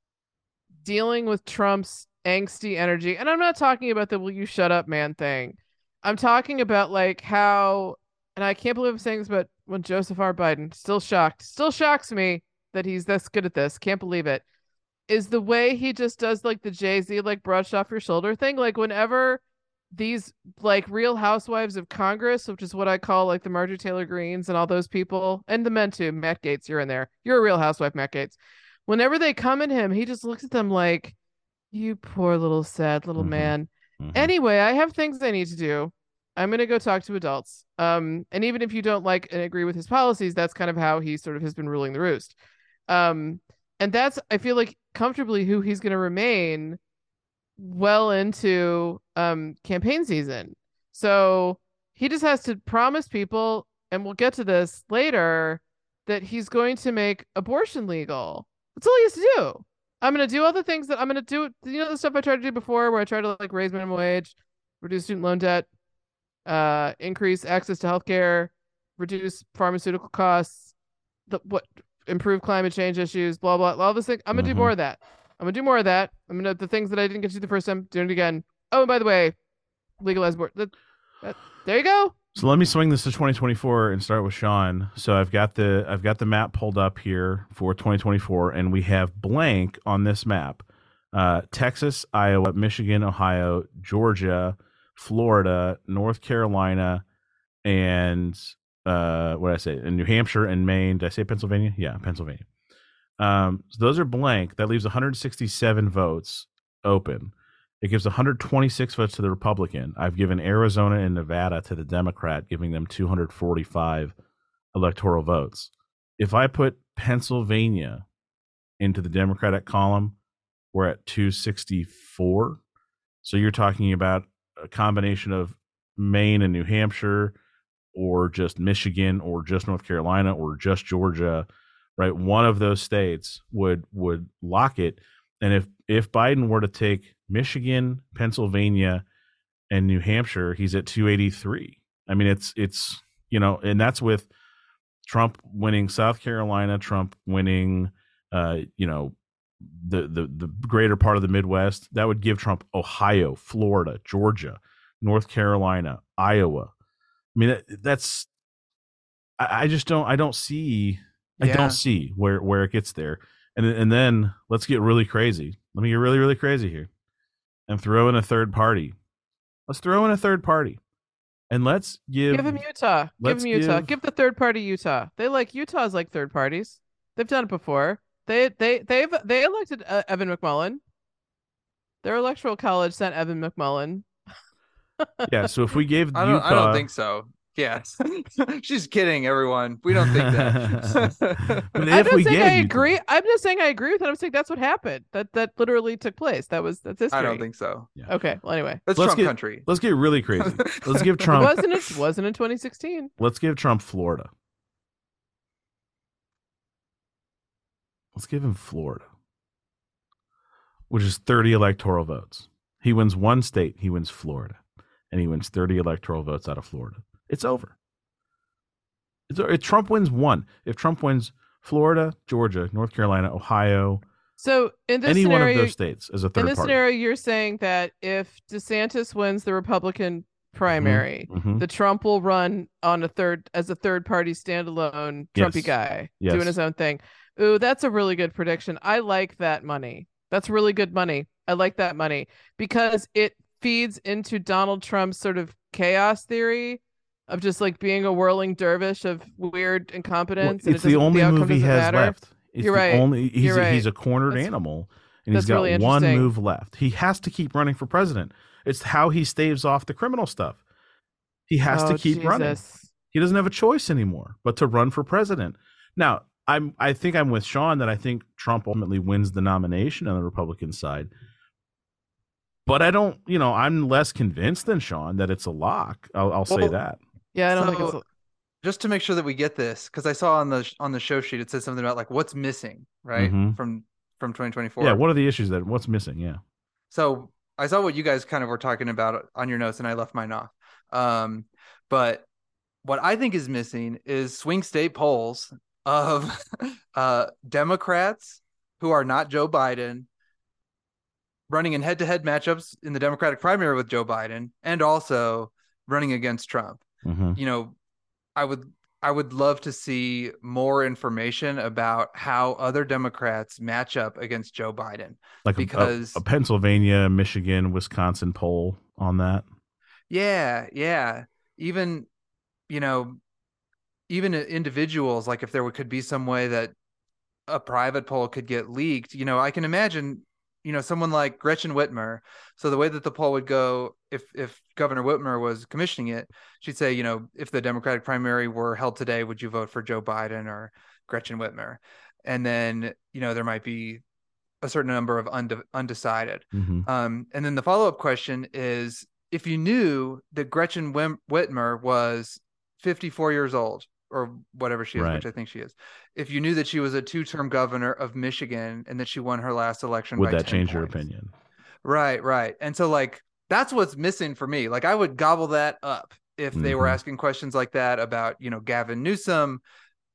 dealing with Trump's angsty energy, and I'm not talking about the "will you shut up, man" thing. I'm talking about like how, and I can't believe I'm saying this, but when Joseph R. Biden, still shocks me that he's this good at this. Can't believe it. Is the way he just does like the Jay-Z like brush off your shoulder thing. Like whenever these like Real Housewives of Congress, which is what I call like the Marjorie Taylor Greens and all those people, and the men too, Matt Gaetz, you're in there. You're a Real Housewife, Matt Gaetz. Whenever they come at him, he just looks at them like, you poor little sad little man. Anyway, I have things I need to do. I'm going to go talk to adults. And even if you don't like and agree with his policies, that's kind of how he sort of has been ruling the roost. And that's, I feel like, comfortably who he's going to remain well into campaign season. So he just has to promise people, and we'll get to this later, that he's going to make abortion legal. That's all he has to do. I'm going to do all the things that I'm going to do. You know, the stuff I tried to do before where I tried to like raise minimum wage, reduce student loan debt, increase access to healthcare, reduce pharmaceutical costs, improve climate change issues, blah, blah, all this thing. I'm going to do more of that. I'm going to, the things that I didn't get to do the first time, doing it again. Oh, and by the way, legalize abortion. There you go. So let me swing this to 2024 and start with Sean. So I've got the map pulled up here for 2024, and we have blank on this map: Texas, Iowa, Michigan, Ohio, Georgia, Florida, North Carolina, and what did I say? And New Hampshire and Maine. Did I say Pennsylvania? Yeah, Pennsylvania. So those are blank. That leaves 167 votes open. It gives 126 votes to the Republican. I've given Arizona and Nevada to the Democrat, giving them 245 electoral votes. If I put Pennsylvania into the Democratic column, we're at 264. So you're talking about a combination of Maine and New Hampshire, or just Michigan, or just North Carolina, or just Georgia, right? One of those states would lock it. And if Biden were to take Michigan, Pennsylvania, and New Hampshire, he's at 283. I mean, it's and that's with Trump winning South Carolina, Trump winning the greater part of the Midwest. That would give Trump Ohio, Florida, Georgia, North Carolina, Iowa. I mean, I don't see where it gets there. And then let's get really crazy. Let me get really, really crazy here and throw in a third party. Let's throw in a third party, and let's give him Utah. Give the third party Utah. Utah's like third parties. They've done it before. They elected Evan McMullin. Their electoral college sent Evan McMullin. Yeah. So if we gave I don't think so. Yes. She's kidding, everyone. We don't think that. I'm not saying I agree. I'm just saying I agree with it. I'm saying that's what happened. That literally took place. That's history. I don't think so. Yeah. Okay. Well, anyway. That's Trump country. Let's get really crazy. Let's give Trump. Wasn't in 2016. Let's give Trump Florida. Let's give him Florida, which is 30 electoral votes. He wins one state. He wins Florida, and he wins 30 electoral votes out of Florida. It's over. If Trump wins one, if Trump wins Florida, Georgia, North Carolina, Ohio, so in this any scenario, one of those states as a third party. In this scenario, you're saying that if DeSantis wins the Republican primary, the Trump will run on as a third party standalone Trumpy guy doing his own thing. Ooh, that's a really good prediction. I like that money. That's really good money. I like that money because it feeds into Donald Trump's sort of chaos theory of just like being a whirling dervish of weird incompetence. Well, it's the only movie he has left. It's You're the right. only You're right. he's a cornered That's- animal, and he's that's got really one interesting. move left. He has to keep running for president. It's how he staves off the criminal stuff. He has to keep running. He doesn't have a choice anymore but to run for president. Now, I think I'm with Sean that I think Trump ultimately wins the nomination on the Republican side. But I don't, I'm less convinced than Sean that it's a lock. I'll say that. Yeah, I don't think it's. Just to make sure that we get this, because I saw on the show sheet it said something about like what's missing, right, from 2024. Yeah, what are the issues what's missing? Yeah. So I saw what you guys kind of were talking about on your notes, and I left mine off. But what I think is missing is swing state polls of Democrats who are not Joe Biden running in head-to-head matchups in the Democratic primary with Joe Biden, and also running against Trump. I would love to see more information about how other Democrats match up against Joe Biden. Like because a Pennsylvania, Michigan, Wisconsin poll on that. Yeah. Even individuals, like if there could be some way that a private poll could get leaked, I can imagine, someone like Gretchen Whitmer. So the way that the poll would go, if Governor Whitmer was commissioning it, she'd say, if the Democratic primary were held today, would you vote for Joe Biden or Gretchen Whitmer? And then, there might be a certain number of undecided. And then the follow-up question is, if you knew that Gretchen Whitmer was 54 years old, or whatever she is, right, which I think she is, if you knew that she was a 2-term governor of Michigan and that she won her last election, would by that 10 change points. your opinion? Right. And so like, that's what's missing for me. Like I would gobble that up if they were asking questions like that about, Gavin Newsom,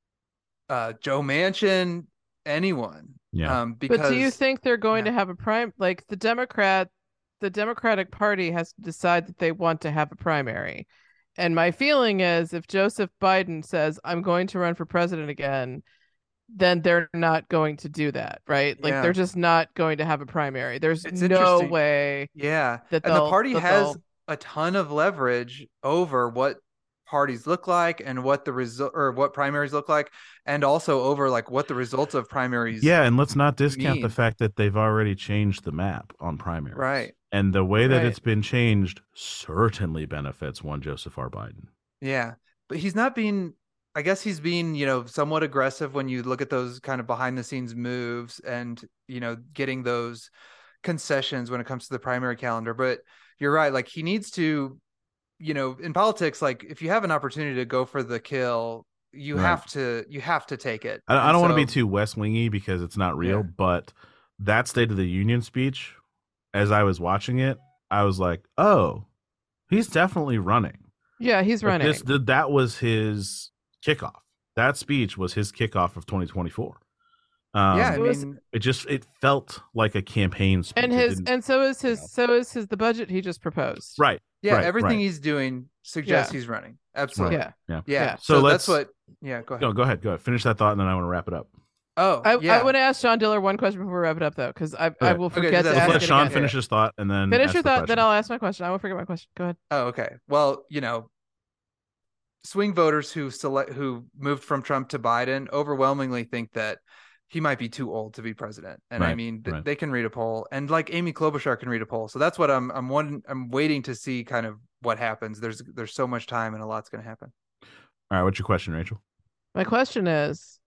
Joe Manchin, anyone. Yeah. Because, but do you think they're going to have the Democratic Party has to decide that they want to have a primary? And my feeling is if Joseph Biden says, I'm going to run for president again, then they're not going to do that, right? Like they're just not going to have a primary. There's no way. Yeah. That and the party has a ton of leverage over what parties look like and what the result or what primaries look like, and also over like what the results of primaries. Yeah, and let's not discount the fact that they've already changed the map on primaries. Right. And the way that it's been changed certainly benefits one Joseph R. Biden. Yeah. But he's not being, I guess he's being, somewhat aggressive when you look at those kind of behind the scenes moves and, getting those concessions when it comes to the primary calendar. But you're right. Like he needs to, in politics, like if you have an opportunity to go for the kill, you have to take it. I don't want to be too West Wingy because it's not real, but that State of the Union speech, as I was watching it, I was like, oh, he's definitely running. Yeah, he's running. That was his kickoff. That speech was his kickoff of 2024. It felt like a campaign speech. And so is the budget he just proposed. Right. Yeah, right, everything he's doing suggests he's running. Absolutely. Right. Yeah. So that's what. Yeah. Go ahead. No, go ahead. Finish that thought, and then I want to wrap it up. Oh, I want to ask Sean Diller one question before we wrap it up, though, because I will forget to ask let it Sean again. finish his thought, and then finish your thought. Then I'll ask my question. I won't forget my question. Go ahead. Oh, okay. Well, swing voters who moved from Trump to Biden overwhelmingly think that he might be too old to be president. And I mean, they can read a poll, and like Amy Klobuchar can read a poll. So that's what I'm waiting to see kind of what happens. There's so much time and a lot's going to happen. All right. What's your question, Rachel? My question is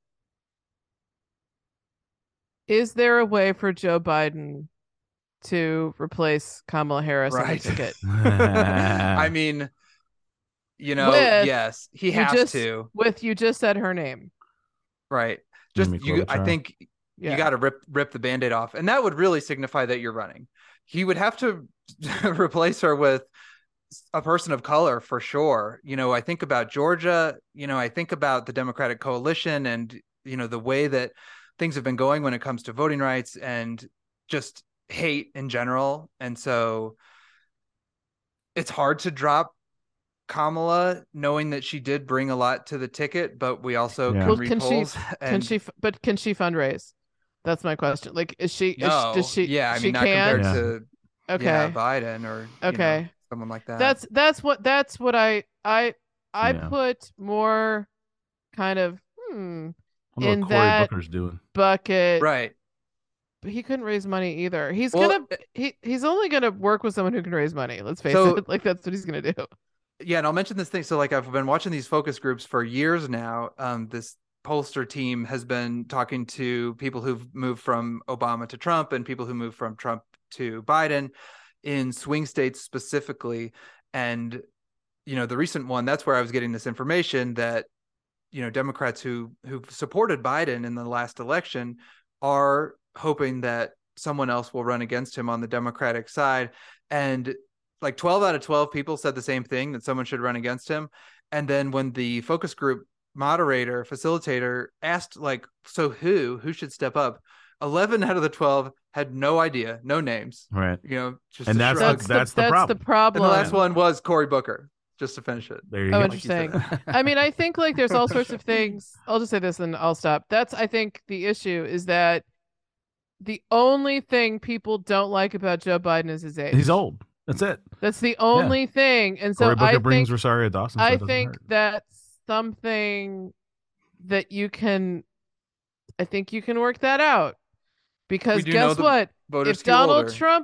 there a way for Joe Biden to replace Kamala Harris on the ticket? I mean, yes, he has to. You just said her name. Right. I think you got to rip the Band-Aid off, and that would really signify that you're running. He would have to replace her with a person of color for sure. I think about Georgia, I think about the Democratic coalition and, the way that things have been going when it comes to voting rights and just hate in general. And so it's hard to drop Kamala, knowing that she did bring a lot to the ticket, but we also can read polls. Can she fundraise? That's my question. Like, is she? No. Does she? Yeah, I mean, she not can? compared to Biden or someone like that. That's what I put more kind of I wonder in what Cory that Booker's doing. bucket. Right. But he couldn't raise money either. He's only gonna work with someone who can raise money. Let's face it. Like that's what he's gonna do. Yeah, and I'll mention this thing. So like I've been watching these focus groups for years now. This pollster team has been talking to people who've moved from Obama to Trump and people who moved from Trump to Biden in swing states specifically. And, the recent one, that's where I was getting this information that, Democrats who've supported Biden in the last election are hoping that someone else will run against him on the Democratic side. And like 12 out of 12 people said the same thing, that someone should run against him. And then when the focus group facilitator asked, like, so who should step up, 11 out of the 12 had no idea, no names. Right. Just and that's the problem. And the last one was Cory Booker, just to finish it. There you go. Interesting. I mean, I think like there's all sorts of things. I'll just say this and I'll stop. I think the issue is that the only thing people don't like about Joe Biden is his age. He's old. That's it. That's the only thing. And so Cory Booker brings Rosario Dawson. So I think that's something that you can work that out. Because guess what? If Donald Trump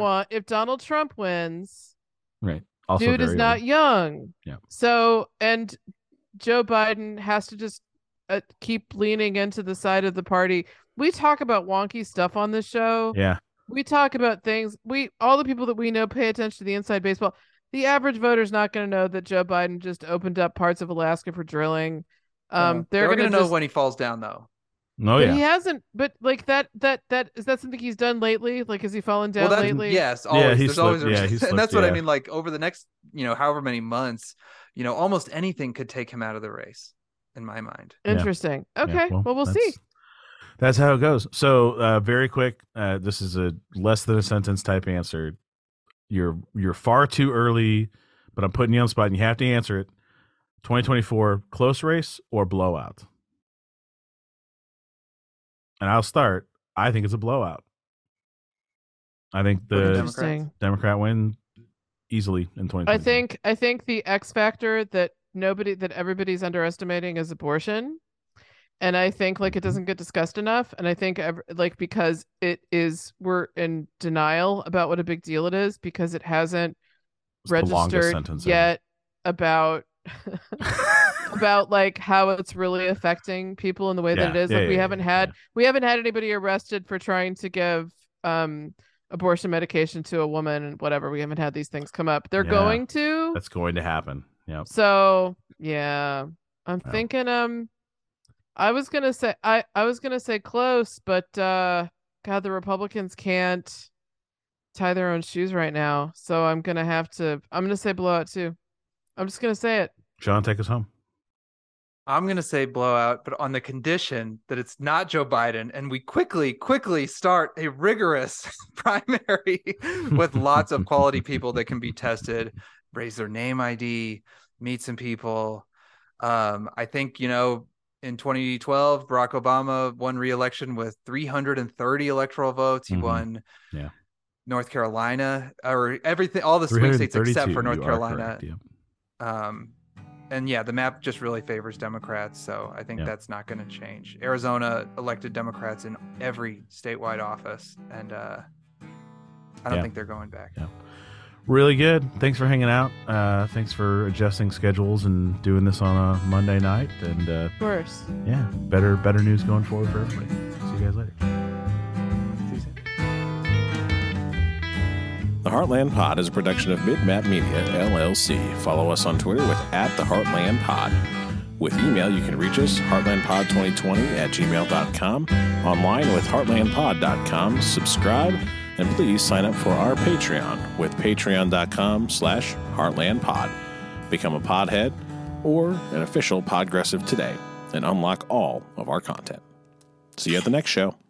wins, right. Also dude is not young. Yeah. So, and Joe Biden has to just keep leaning into the side of the party. We talk about wonky stuff on this show. Yeah. We talk about things. All the people that we know pay attention to the inside baseball. The average voter's not going to know that Joe Biden just opened up parts of Alaska for drilling. They're going to know when he falls down, though. No, but he hasn't. But like that is that something he's done lately? Like, has he fallen down lately? Yes, always. There's always, and that's what I mean. Like over the next, however many months, almost anything could take him out of the race, in my mind. Interesting. Yeah. Okay. Well, we'll see. That's how it goes. So, very quick. This is a less than a sentence type answer. You're far too early, but I'm putting you on the spot, and you have to answer it. 2024 close race or blowout? And I'll start. I think it's a blowout. I think the Democrat win easily in 2020. I think the X factor that everybody's underestimating is abortion. And I think like it doesn't get discussed enough. And I think because we're in denial about what a big deal it is because it hasn't registered yet about like how it's really affecting people in the way that it is. We haven't had anybody arrested for trying to give abortion medication to a woman and whatever. We haven't had these things come up. They're going to. That's going to happen. Yeah. So yeah, I'm thinking I was gonna say close, but God, the Republicans can't tie their own shoes right now. So I'm gonna say blowout too. I'm just gonna say it. John, take us home. I'm going to say blowout, but on the condition that it's not Joe Biden and we quickly start a rigorous primary with lots of quality people that can be tested, raise their name ID, meet some people. I think, in 2012, Barack Obama won re-election with 330 electoral votes. He won North Carolina, or everything, all the swing states except for North Carolina. Correct, yeah. And the map just really favors Democrats, so I think that's not going to change. Arizona elected Democrats in every statewide office, and I don't think they're going back. Yeah. Really good. Thanks for hanging out. Thanks for adjusting schedules and doing this on a Monday night. And of course, better news going forward for everybody. See you guys later. The Heartland Pod is a production of Midmap Media, LLC. Follow us on Twitter with @TheHeartlandPod. With email, you can reach us, heartlandpod2020@gmail.com, online with heartlandpod.com. Subscribe, and please sign up for our Patreon with patreon.com/heartlandpod. Become a podhead or an official Podgressive today and unlock all of our content. See you at the next show.